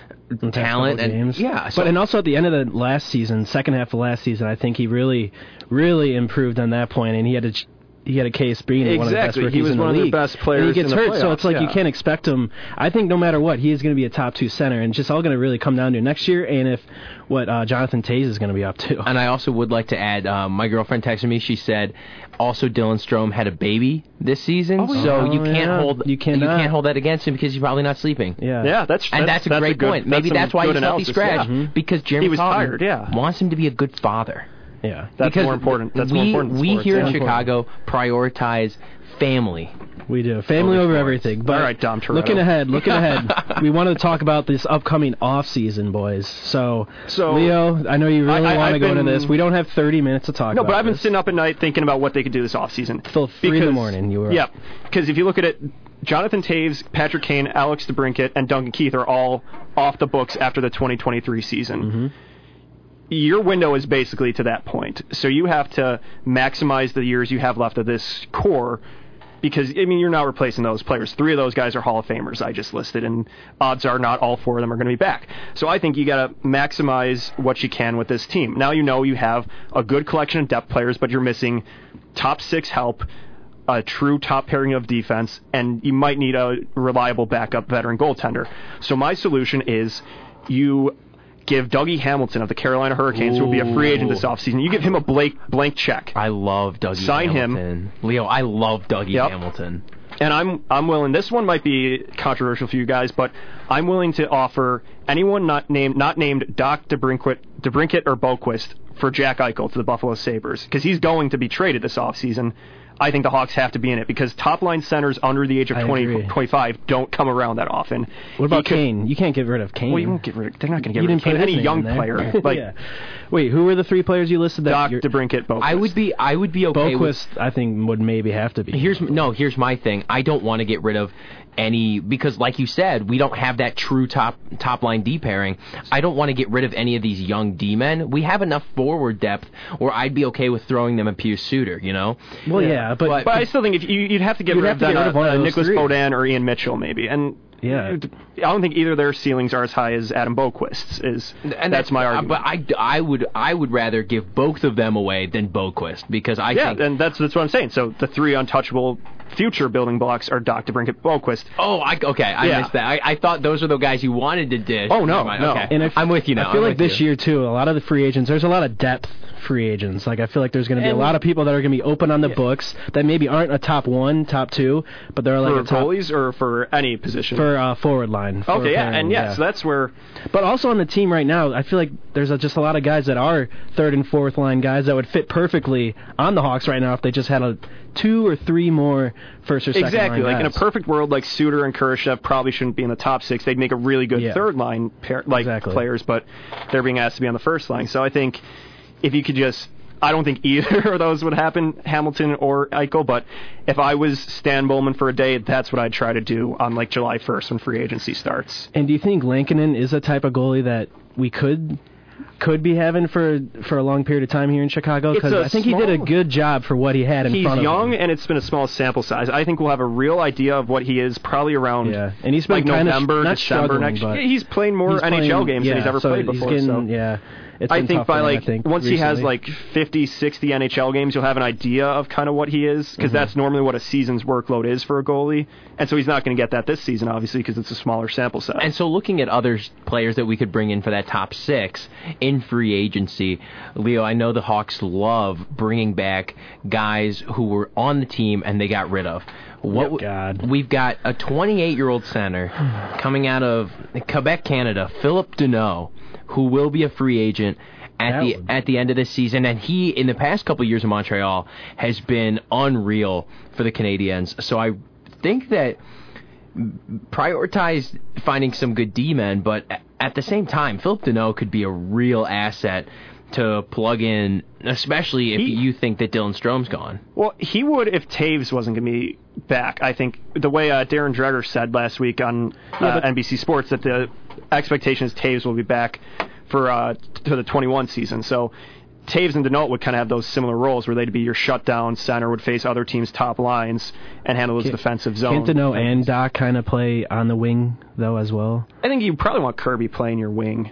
talent and games. And also at the end of the last season, second half of last season, I think he really improved on that point, and he had a case being one of the best rookies in the league. He was one of the best players. And he gets in the hurt, playoffs, so it's like you can't expect him. I think no matter what, he is going to be a top 2 center, and it's just all going to really come down to next year and if what Jonathan Toews is going to be up to. And I also would like to add, my girlfriend texted me. She said, also Dylan Strome had a baby this season, you can't hold that against him because he's probably not sleeping. That's a great point. Maybe that's why he's healthy scratch because Jeremy was Colton tired. Wants him to be a good father. Yeah, that's more important. That's more important. We here in Chicago prioritize family. We do. Family over everything. But all right, Dom Toretto. Looking ahead, we wanted to talk about this upcoming off season, boys. So Leo, I know you really want to go into this. We don't have 30 minutes to talk about No, but I've been this. sitting up at night thinking about what they could do this off season. Till 3 in the morning, you were. Yeah, because if you look at it, Jonathan Toews, Patrick Kane, Alex DeBrincat, and Duncan Keith are all off the books after the 2023 season. Mm-hmm. Your window is basically to that point. So you have to maximize the years you have left of this core because, I mean, you're not replacing those players. 3 of those guys are Hall of Famers I just listed, and odds are not all 4 of them are going to be back. So I think you got to maximize what you can with this team. Now you know you have a good collection of depth players, but you're missing top 6 help, a true top pairing of defense, and you might need a reliable backup veteran goaltender. So my solution is you give Dougie Hamilton of the Carolina Hurricanes, who will be a free agent this offseason, you give him a blank check. I love Dougie Sign Hamilton. Leo, I love Dougie Hamilton. And I'm willing, this one might be controversial for you guys, but I'm willing to offer anyone not named Dach, DeBrincat, or Boquist for Jack Eichel to the Buffalo Sabres, because he's going to be traded this offseason. I think the Hawks have to be in it because top-line centers under the age of 25 don't come around that often. What about Kane? You can't get rid of Kane. Well, they're not going to get rid of Kane. Any young player. Wait, who were the 3 players you listed? Dach, DeBrincat, Boquist. I would be okay Boquist, I think, would maybe have to be. Here's my thing. I don't want to get rid of any, because like you said, we don't have that true top line D pairing. I don't want to get rid of any of these young D men. We have enough forward depth where I'd be okay with throwing them a Pius Suter, you know? Well, yeah, but I still think if you'd have to get rid of Nicholas Beaudin or Ian Mitchell maybe, and I don't think either of their ceilings are as high as Adam Boquist's and that's my argument. But I would rather give both of them away than Boquist because I think and that's what I'm saying. So the 3 untouchable future building blocks are Dach, DeBrincat, Boquist. I missed that. I thought those are the guys you wanted to dish. Oh, no. Okay. And I'm with you now. I feel like this year, too, a lot of the free agents, there's a lot of depth free agents. Like, I feel like there's going to be a lot of people that are going to be open on the books that maybe aren't a top 1, top 2, but they're like for a top... goalies or for any position? For forward line. So that's where... But also on the team right now, I feel like there's just a lot of guys that are 3rd and 4th line guys that would fit perfectly on the Hawks right now if they just had 2 or 3 more first or second line guys. Like in a perfect world, like Suter and Kurashev probably shouldn't be in the top 6. They'd make a really good third line players, but they're being asked to be on the first line. So I think if you could just... I don't think either of those would happen, Hamilton or Eichel, but if I was Stan Bowman for a day, that's what I'd try to do on July 1st when free agency starts. And do you think Lankinen is a type of goalie that we could could be having for a long period of time here in Chicago, because I think he did a good job for what he had in front of him. He's young, and it's been a small sample size. I think we'll have a real idea of what he is probably around and he's been November, December next year. He's playing more NHL games than he's ever played before. I think once he has 50, 60 NHL games, you'll have an idea of kind of what he is, because that's normally what a season's workload is for a goalie. And so he's not going to get that this season, obviously, because it's a smaller sample size. And so looking at other players that we could bring in for that top 6 in free agency, Leo, I know the Hawks love bringing back guys who were on the team and they got rid of. We've got a 28-year-old center coming out of Quebec, Canada, Philip Deneau, who will be a free agent at the end of this season, and he, in the past couple of years in Montreal, has been unreal for the Canadiens. So I think that prioritize finding some good D-men, but at the same time, Philip Deneau could be a real asset to plug in, especially if you think that Dylan Strome's gone. Well, he would if Taves wasn't going to be back. I think the way Darren Dreger said last week on NBC Sports that the expectation is Taves will be back for to the 21 season. So Taves and Deneau would kind of have those similar roles where they'd be your shutdown center, would face other teams' top lines and handle his defensive zone. Can't Deneau and Doc kind of play on the wing, though, as well? I think you probably want Kirby playing your wing,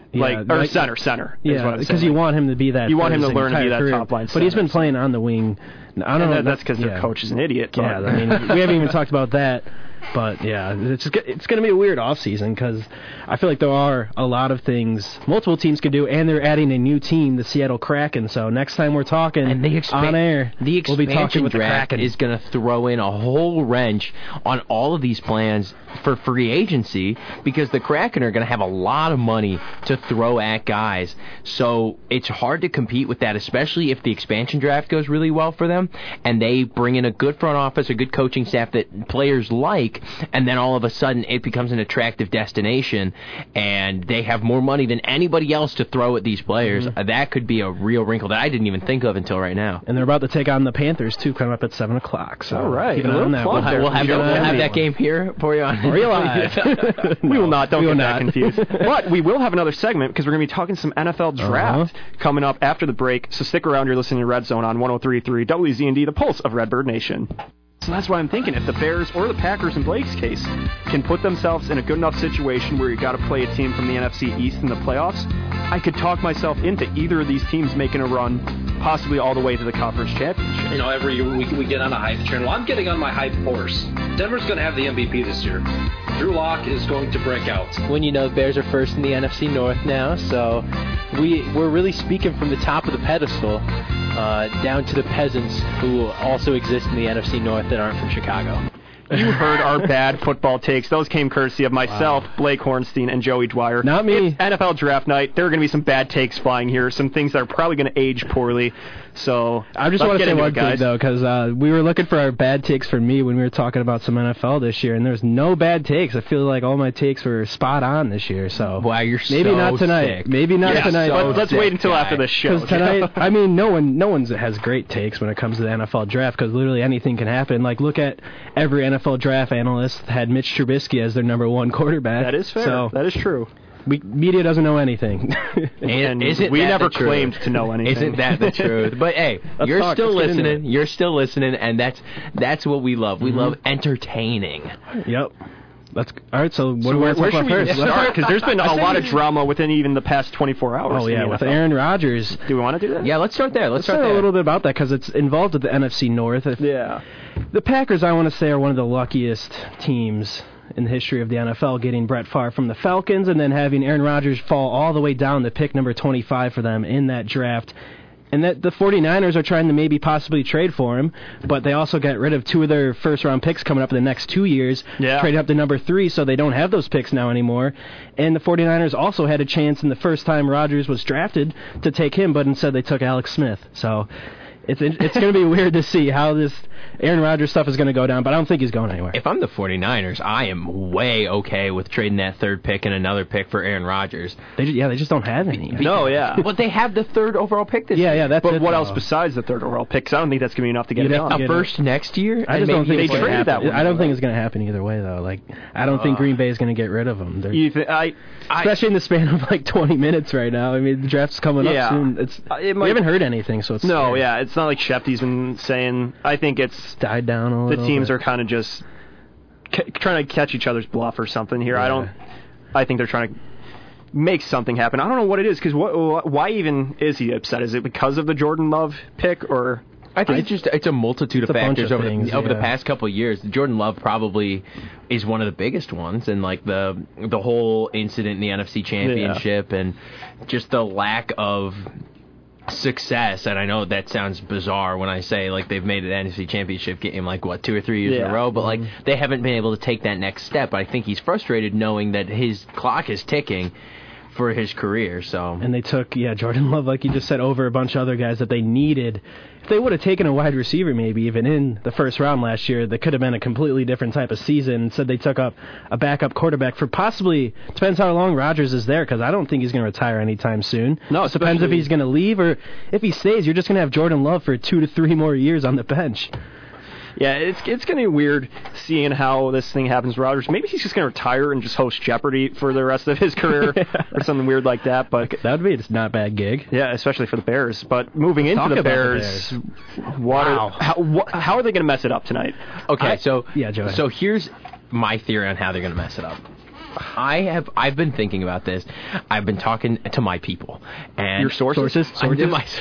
center. Yeah, because you want him to be that. You want him to learn to be that top line center. But he's been playing on the wing. I don't know. That's because their coach is an idiot. Yeah, I mean, we haven't even talked about that. But, yeah, it's going to be a weird offseason because I feel like there are a lot of things multiple teams could do, and they're adding a new team, the Seattle Kraken. So next time we're talking on air, we'll be talking with the Kraken. Is going to throw in a whole wrench on all of these plans for free agency because the Kraken are going to have a lot of money to throw at guys. So it's hard to compete with that, especially if the expansion draft goes really well for them and they bring in a good front office, a good coaching staff that players like, and then all of a sudden it becomes an attractive destination and they have more money than anybody else to throw at these players. That could be a real wrinkle that I didn't even think of until right now. And they're about to take on the Panthers, too, coming up at 7 o'clock. So all right. Keep an eye on that. We'll have that game here for you on real live. We will not. Don't get that confused. But we will have another segment because we're going to be talking some NFL draft coming up after the break. So stick around. You're listening to Red Zone on 103.3 WZND, the pulse of Redbird Nation. So that's why I'm thinking if the Bears or the Packers in Blake's case can put themselves in a good enough situation where you got to play a team from the NFC East in the playoffs, I could talk myself into either of these teams making a run, possibly all the way to the conference championship. You know, every year we get on a hype train. Well, I'm getting on my hype horse. Denver's going to have the MVP this year. Drew Lock is going to break out. When you know the Bears are first in the NFC North now, so we're really speaking from the top of the pedestal down to the peasants who also exist in the NFC North that aren't from Chicago. You heard our bad football takes. Those came courtesy of myself, Blake Hornstein, and Joey Dwyer. Not me. It's NFL draft night. There are going to be some bad takes flying here, some things that are probably going to age poorly. So I just want to say one thing, though, because we were looking for our bad takes for me when we were talking about some NFL this year, and there's no bad takes. I feel like all my takes were spot on this year. So wow, you're maybe so not tonight. Sick. Maybe not tonight. So let's wait until after this show. Because tonight, I mean, no one has great takes when it comes to the NFL draft because literally anything can happen. Like look at every NFL draft analyst had Mitch Trubisky as their number one quarterback. That is fair. So, that is true. Media doesn't know anything. and we never claimed to know anything. Isn't that the truth? But hey, you're still listening. You're still listening, and that's what we love. We love entertaining. Yep. All right, so where should we start? Because there's been a lot of drama within even the past 24 hours. Oh, yeah, with Aaron Rodgers. Do we want to do that? Yeah, let's start there. Let's start a little bit about that because it's involved with the NFC North. Yeah. The Packers, I want to say, are one of the luckiest teams in the history of the NFL, getting Brett Favre from the Falcons and then having Aaron Rodgers fall all the way down to pick number 25 for them in that draft. And that the 49ers are trying to maybe possibly trade for him, but they also got rid of 2 of their first-round picks coming up in the next 2 years, traded up to number 3, so they don't have those picks now anymore. And the 49ers also had a chance in the first time Rodgers was drafted to take him, but instead they took Alex Smith. So it's going to be weird to see how this Aaron Rodgers stuff is going to go down, but I don't think he's going anywhere. If I'm the 49ers, I am way okay with trading that third pick and another pick for Aaron Rodgers. They just don't have any. No, yeah. But they have the third overall pick this year. Yeah, that's But it, what else besides the third overall pick? Because I don't think that's going to be enough to get it done. A first next year? I just don't think they it's going to traded happen. that one. I don't think it's going to happen either way, though. Like, I don't think Green Bay is going to get rid of him. Especially in the span of like 20 minutes right now. I mean, the draft's coming up soon. We haven't heard anything, so it's scary. Yeah, it's not like Shefty's been saying. I think it's died down a little. The teams are kind of just trying to catch each other's bluff or something here. Yeah. I think they're trying to make something happen. I don't know what it is, because why even is he upset? Is it because of the Jordan Love pick, or? I think it's a multitude of factors over the past couple of years. Jordan Love probably is one of the biggest ones, and like the whole incident in the NFC Championship and just the lack of success. And I know that sounds bizarre when I say like they've made an NFC Championship game like 2 or 3 years in a row, but like they haven't been able to take that next step. I think he's frustrated knowing that his clock is ticking for his career. So and they took Jordan Love, like you just said, over a bunch of other guys that they needed. If they would have taken a wide receiver maybe even in the first round last year, that could have been a completely different type of season. Instead they took up a backup quarterback for possibly, depends how long Rodgers is there, because I don't think he's going to retire anytime soon. No, it depends if he's going to leave, or if he stays, you're just going to have Jordan Love for 2 to 3 more years on the bench. Yeah, it's going to be weird seeing how this thing happens to Rodgers. Maybe he's just going to retire and just host Jeopardy for the rest of his career or something weird like that. But that would be a not bad gig. Yeah, especially for the Bears. But moving into the Bears, how are they going to mess it up tonight? Okay, Joe ahead. So here's my theory on how they're going to mess it up. I've been thinking about this. I've been talking to my people and your sources? Your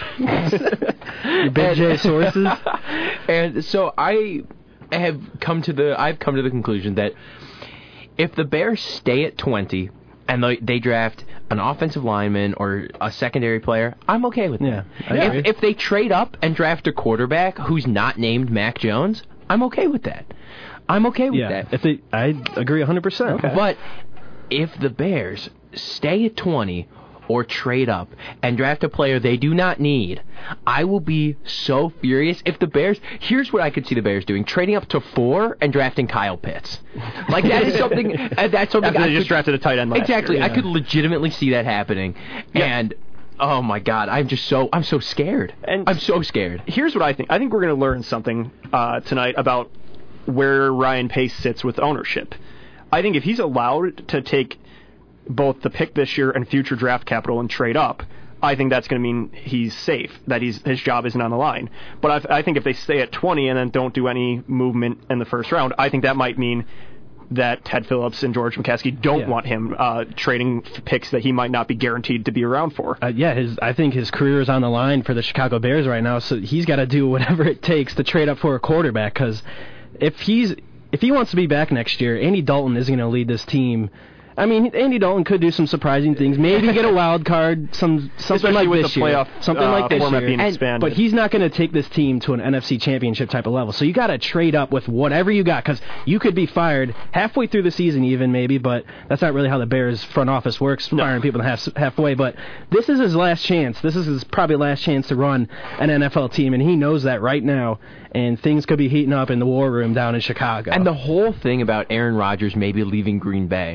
Big J sources. And so I've come to the conclusion that if the Bears stay at 20 and they draft an offensive lineman or a secondary player, I'm okay with that. If they trade up and draft a quarterback who's not named Mac Jones, I'm okay with that. I'm okay with that. I agree 100%. Okay. But if the Bears stay at 20 or trade up and draft a player they do not need, I will be so furious. If the Bears, here's what I could see the Bears doing: trading up to 4 and drafting Kyle Pitts. Like that is something. That's something. After they just drafted a tight end last exactly. year. I could legitimately see that happening, and. Oh my God! I'm so scared. And I'm so scared. Here's what I think. I think we're going to learn something tonight about where Ryan Pace sits with ownership. I think if he's allowed to take both the pick this year and future draft capital and trade up, I think that's going to mean he's safe, that his job isn't on the line. But I think if they stay at 20 and then don't do any movement in the first round, I think that might mean that Ted Phillips and George McCaskey don't want him trading picks that he might not be guaranteed to be around for. I think his career is on the line for the Chicago Bears right now, so he's got to do whatever it takes to trade up for a quarterback, because if he wants to be back next year, Andy Dalton isn't going to lead this team. I mean, Andy Dalton could do some surprising things. Maybe get a wild card, something like this year. Something like this year. But he's not going to take this team to an NFC Championship type of level. So you got to trade up with whatever you got, because you could be fired halfway through the season even, maybe, but that's not really how the Bears front office works, firing people halfway. But this is his last chance. This is his probably last chance to run an NFL team, and he knows that right now. And things could be heating up in the war room down in Chicago. And the whole thing about Aaron Rodgers maybe leaving Green Bay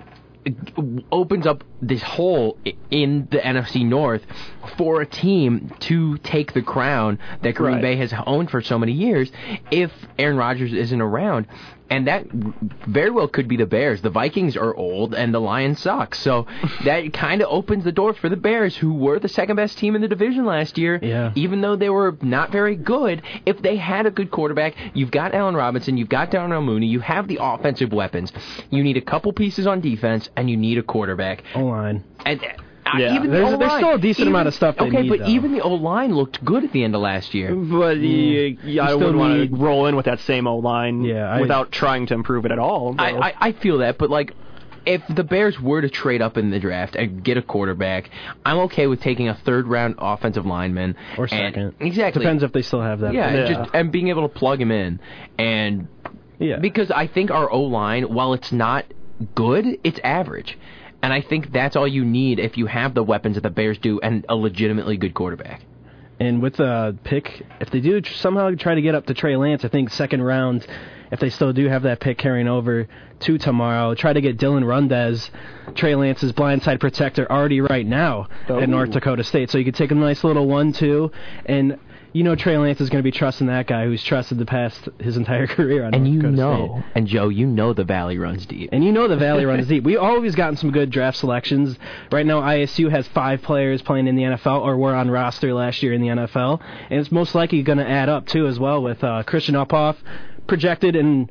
opens up this hole in the NFC North for a team to take the crown that Green Bay has owned for so many years if Aaron Rodgers isn't around. And that very well could be the Bears. The Vikings are old, and the Lions suck. So that kind of opens the door for the Bears, who were the second-best team in the division last year, even though they were not very good. If they had a good quarterback, you've got Allen Robinson, you've got Darnell Mooney, you have the offensive weapons. You need a couple pieces on defense, and you need a quarterback. O-line. And even there's still a decent amount of stuff they need, but though. even the O-line looked good at the end of last year. But I wouldn't want to roll in with that same O-line without trying to improve it at all. I feel that, but like, if the Bears were to trade up in the draft and get a quarterback, I'm okay with taking a third-round offensive lineman. Or second. Exactly. Depends if they still have that. And being able to plug him in. And because I think our O-line, while it's not good, it's average. And I think that's all you need if you have the weapons that the Bears do and a legitimately good quarterback. And with the pick, if they do somehow try to get up to Trey Lance, I think second round, if they still do have that pick carrying over to tomorrow, try to get Dylan Rundez, Trey Lance's blindside protector, already right now at North Dakota State. So you could take a nice little 1-2, and you know Trey Lance is going to be trusting that guy who's trusted his entire career on North Dakota State. And Joe, you know the Valley runs deep. And you know the Valley runs deep. We've always gotten some good draft selections. Right now, ISU has 5 players playing in the NFL, or were on roster last year in the NFL. And it's most likely going to add up, too, as well, with Christian Uphoff projected in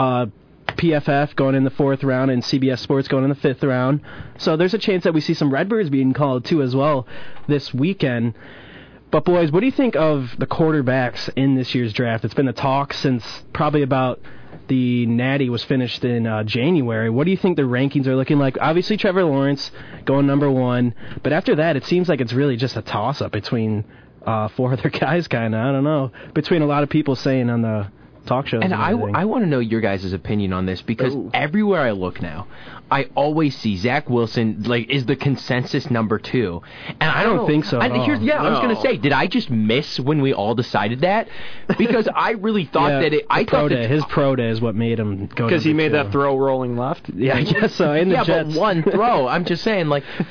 PFF going in the 4th round and CBS Sports going in the 5th round. So there's a chance that we see some Redbirds being called, too, as well this weekend. But, boys, what do you think of the quarterbacks in this year's draft? It's been the talk since probably about the Natty was finished in January. What do you think the rankings are looking like? Obviously, Trevor Lawrence going number 1. But after that, it seems like it's really just a toss-up between 4 other guys, kind of. I don't know. Between a lot of people saying on the talk shows. And I want to know your guys' opinion on this, because everywhere I look now, I always see Zach Wilson is the consensus number 2, and I don't think so. I was going to say, did I just miss when we all decided that? Because I really thought that his pro day is what made him go. Because he made that throw rolling left. Yeah, I guess so. In the Jets. But one throw. I'm just saying,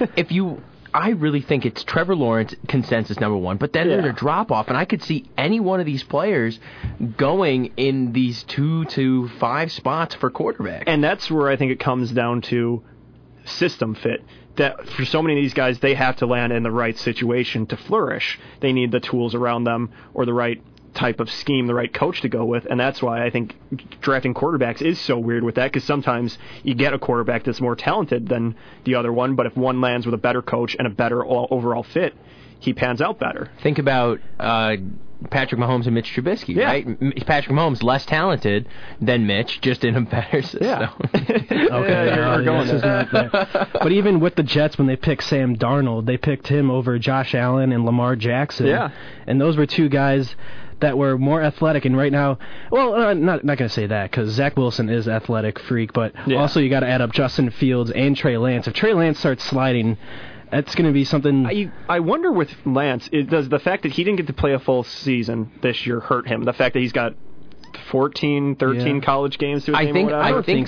I really think it's Trevor Lawrence consensus number 1, but then there's a drop-off, and I could see any one of these players going in these 2 to 5 spots for quarterback. And that's where I think it comes down to system fit. That for so many of these guys, they have to land in the right situation to flourish. They need the tools around them or the right type of scheme, the right coach to go with, and that's why I think drafting quarterbacks is so weird with that, because sometimes you get a quarterback that's more talented than the other one, but if one lands with a better coach and a better overall fit, he pans out better. Think about Patrick Mahomes and Mitch Trubisky, right? Patrick Mahomes less talented than Mitch, just in a better system. Yeah. We're going there. But even with the Jets, when they picked Sam Darnold, they picked him over Josh Allen and Lamar Jackson. Yeah. And those were 2 guys that were more athletic, and right now, not going to say that, because Zach Wilson is athletic freak, but also you got to add up Justin Fields and Trey Lance. If Trey Lance starts sliding, that's going to be something. I wonder with Lance, does the fact that he didn't get to play a full season this year hurt him? The fact that he's got 14, 13 college games to his name or whatever? I think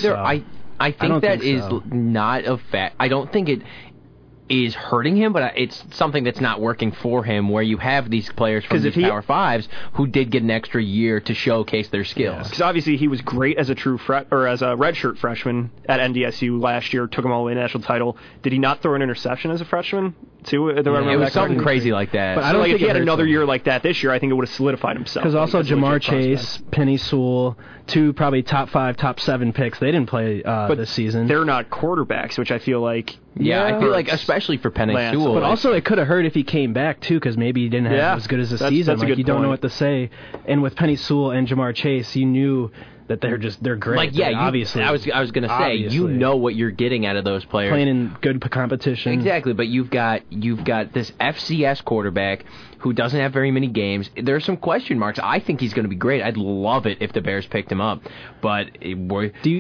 that is not a fact. I don't think it is hurting him, but it's something that's not working for him, where you have these players from these Power 5s who did get an extra year to showcase their skills. Because obviously he was great as a as a redshirt freshman at NDSU last year, took him all the way to the national title. Did he not throw an interception as a freshman too? It was something crazy like that. But I don't think if he had another year like that this year, I think it would have solidified himself. Because also Jamar Chase, Penny Sewell, 2 probably top 5, top 7 picks. They didn't play this season. They're not quarterbacks, which I feel like. I feel like especially for Penny Sewell. But also it could have hurt if he came back too, because maybe he didn't have as good as a season. That's a good don't know what to say. And with Penny Sewell and Jamar Chase, you knew that they're great. Obviously. I was going to say, you know what you're getting out of those players. Playing in good competition. Exactly, but you've got this FCS quarterback who doesn't have very many games. There are some question marks. I think he's going to be great. I'd love it if the Bears picked him up. But we're going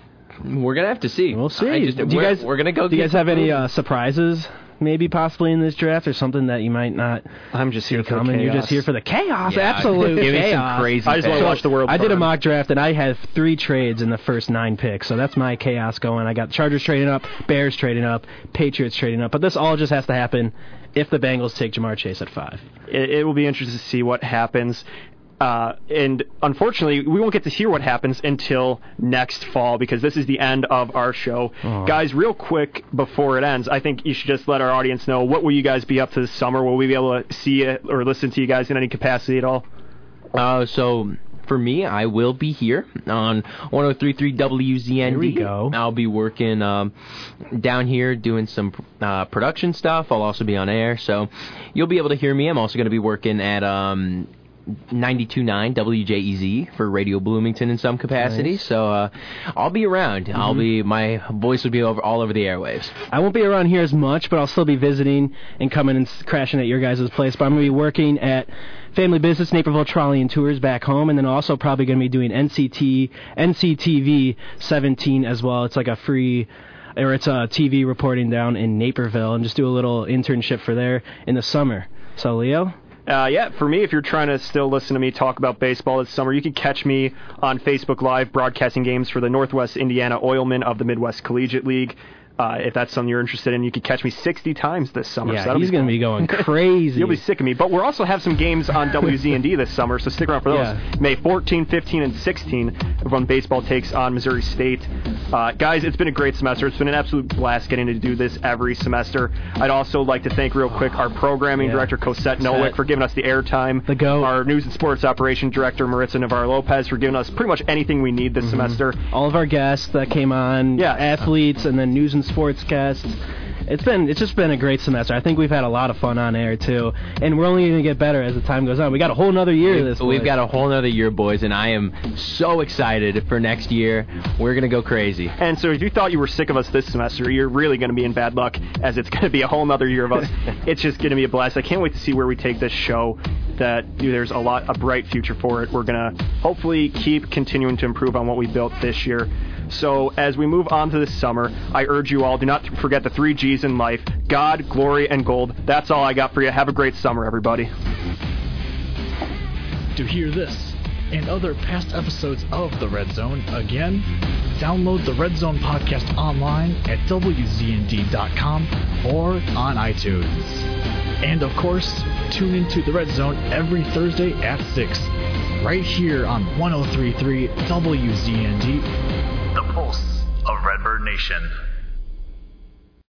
to have to see. We'll see. We're going to go. Do you guys have any surprises? Maybe possibly in this draft, or something that you might not. I'm just here for the chaos. You're just here for the chaos, absolute give chaos. Me some crazy. I just want to watch the world. I did a mock draft and I had 3 trades in the first 9 picks, so that's my chaos going. I got Chargers trading up, Bears trading up, Patriots trading up, but this all just has to happen if the Bengals take Jamar Chase at 5. It will be interesting to see what happens. And unfortunately, we won't get to hear what happens until next fall, because this is the end of our show. Guys, real quick before it ends, I think you should just let our audience know, what will you guys be up to this summer? Will we be able to see it or listen to you guys in any capacity at all? So for me, I will be here on 103.3 WZND. Here we go. I'll be working down here doing some production stuff. I'll also be on air, so you'll be able to hear me. I'm also going to be working at 92.9 WJEZ for Radio Bloomington in some capacity. Nice. So I'll be around. My voice will be all over the airwaves. I won't be around here as much, but I'll still be visiting and coming and crashing at your guys' place. But I'm going to be working at Family Business, Naperville Trolley and Tours back home, and then also probably going to be doing NCTV 17 as well. It's like a free, or it's a TV reporting down in Naperville, and just do a little internship for there in the summer. So, Leo? For me, if you're trying to still listen to me talk about baseball this summer, you can catch me on Facebook Live broadcasting games for the Northwest Indiana Oilmen of the Midwest Collegiate League. If that's something you're interested in, you can catch me 60 times this summer. Yeah, so he's going to be going crazy. You'll be sick of me. But we'll also have some games on WZND this summer, so stick around for those. Yeah. May 14, 15, and 16 when baseball takes on Missouri State. Guys, it's been a great semester. It's been an absolute blast getting to do this every semester. I'd also like to thank real quick our programming director, Cosette Nowick, for giving us the airtime. The GOAT. Our news and sports operation director, Maritza Navarro-Lopez, for giving us pretty much anything we need this semester. All of our guests that came on, athletes, and then news and sports guests. It's just been a great semester. I think we've had a lot of fun on air too, and we're only going to get better as the time goes on. We got a whole nother year We've got a whole nother year, boys, and I am so excited for next year. We're going to go crazy. And so if you thought you were sick of us this semester, you're really going to be in bad luck, as it's going to be a whole nother year of us. It's just going to be a blast. I can't wait to see where we take this show. There's a bright future for it. We're going to hopefully keep continuing to improve on what we built this year. So as we move on to this summer, I urge you all, do not forget the 3 G's in life: God, glory, and gold. That's all I got for you. Have a great summer, everybody. To hear this and other past episodes of The Red Zone, again, download the Red Zone podcast online at WZND.com or on iTunes. And of course, tune into The Red Zone every Thursday at 6, right here on 103.3 WZND, the pulse of Redbird Nation.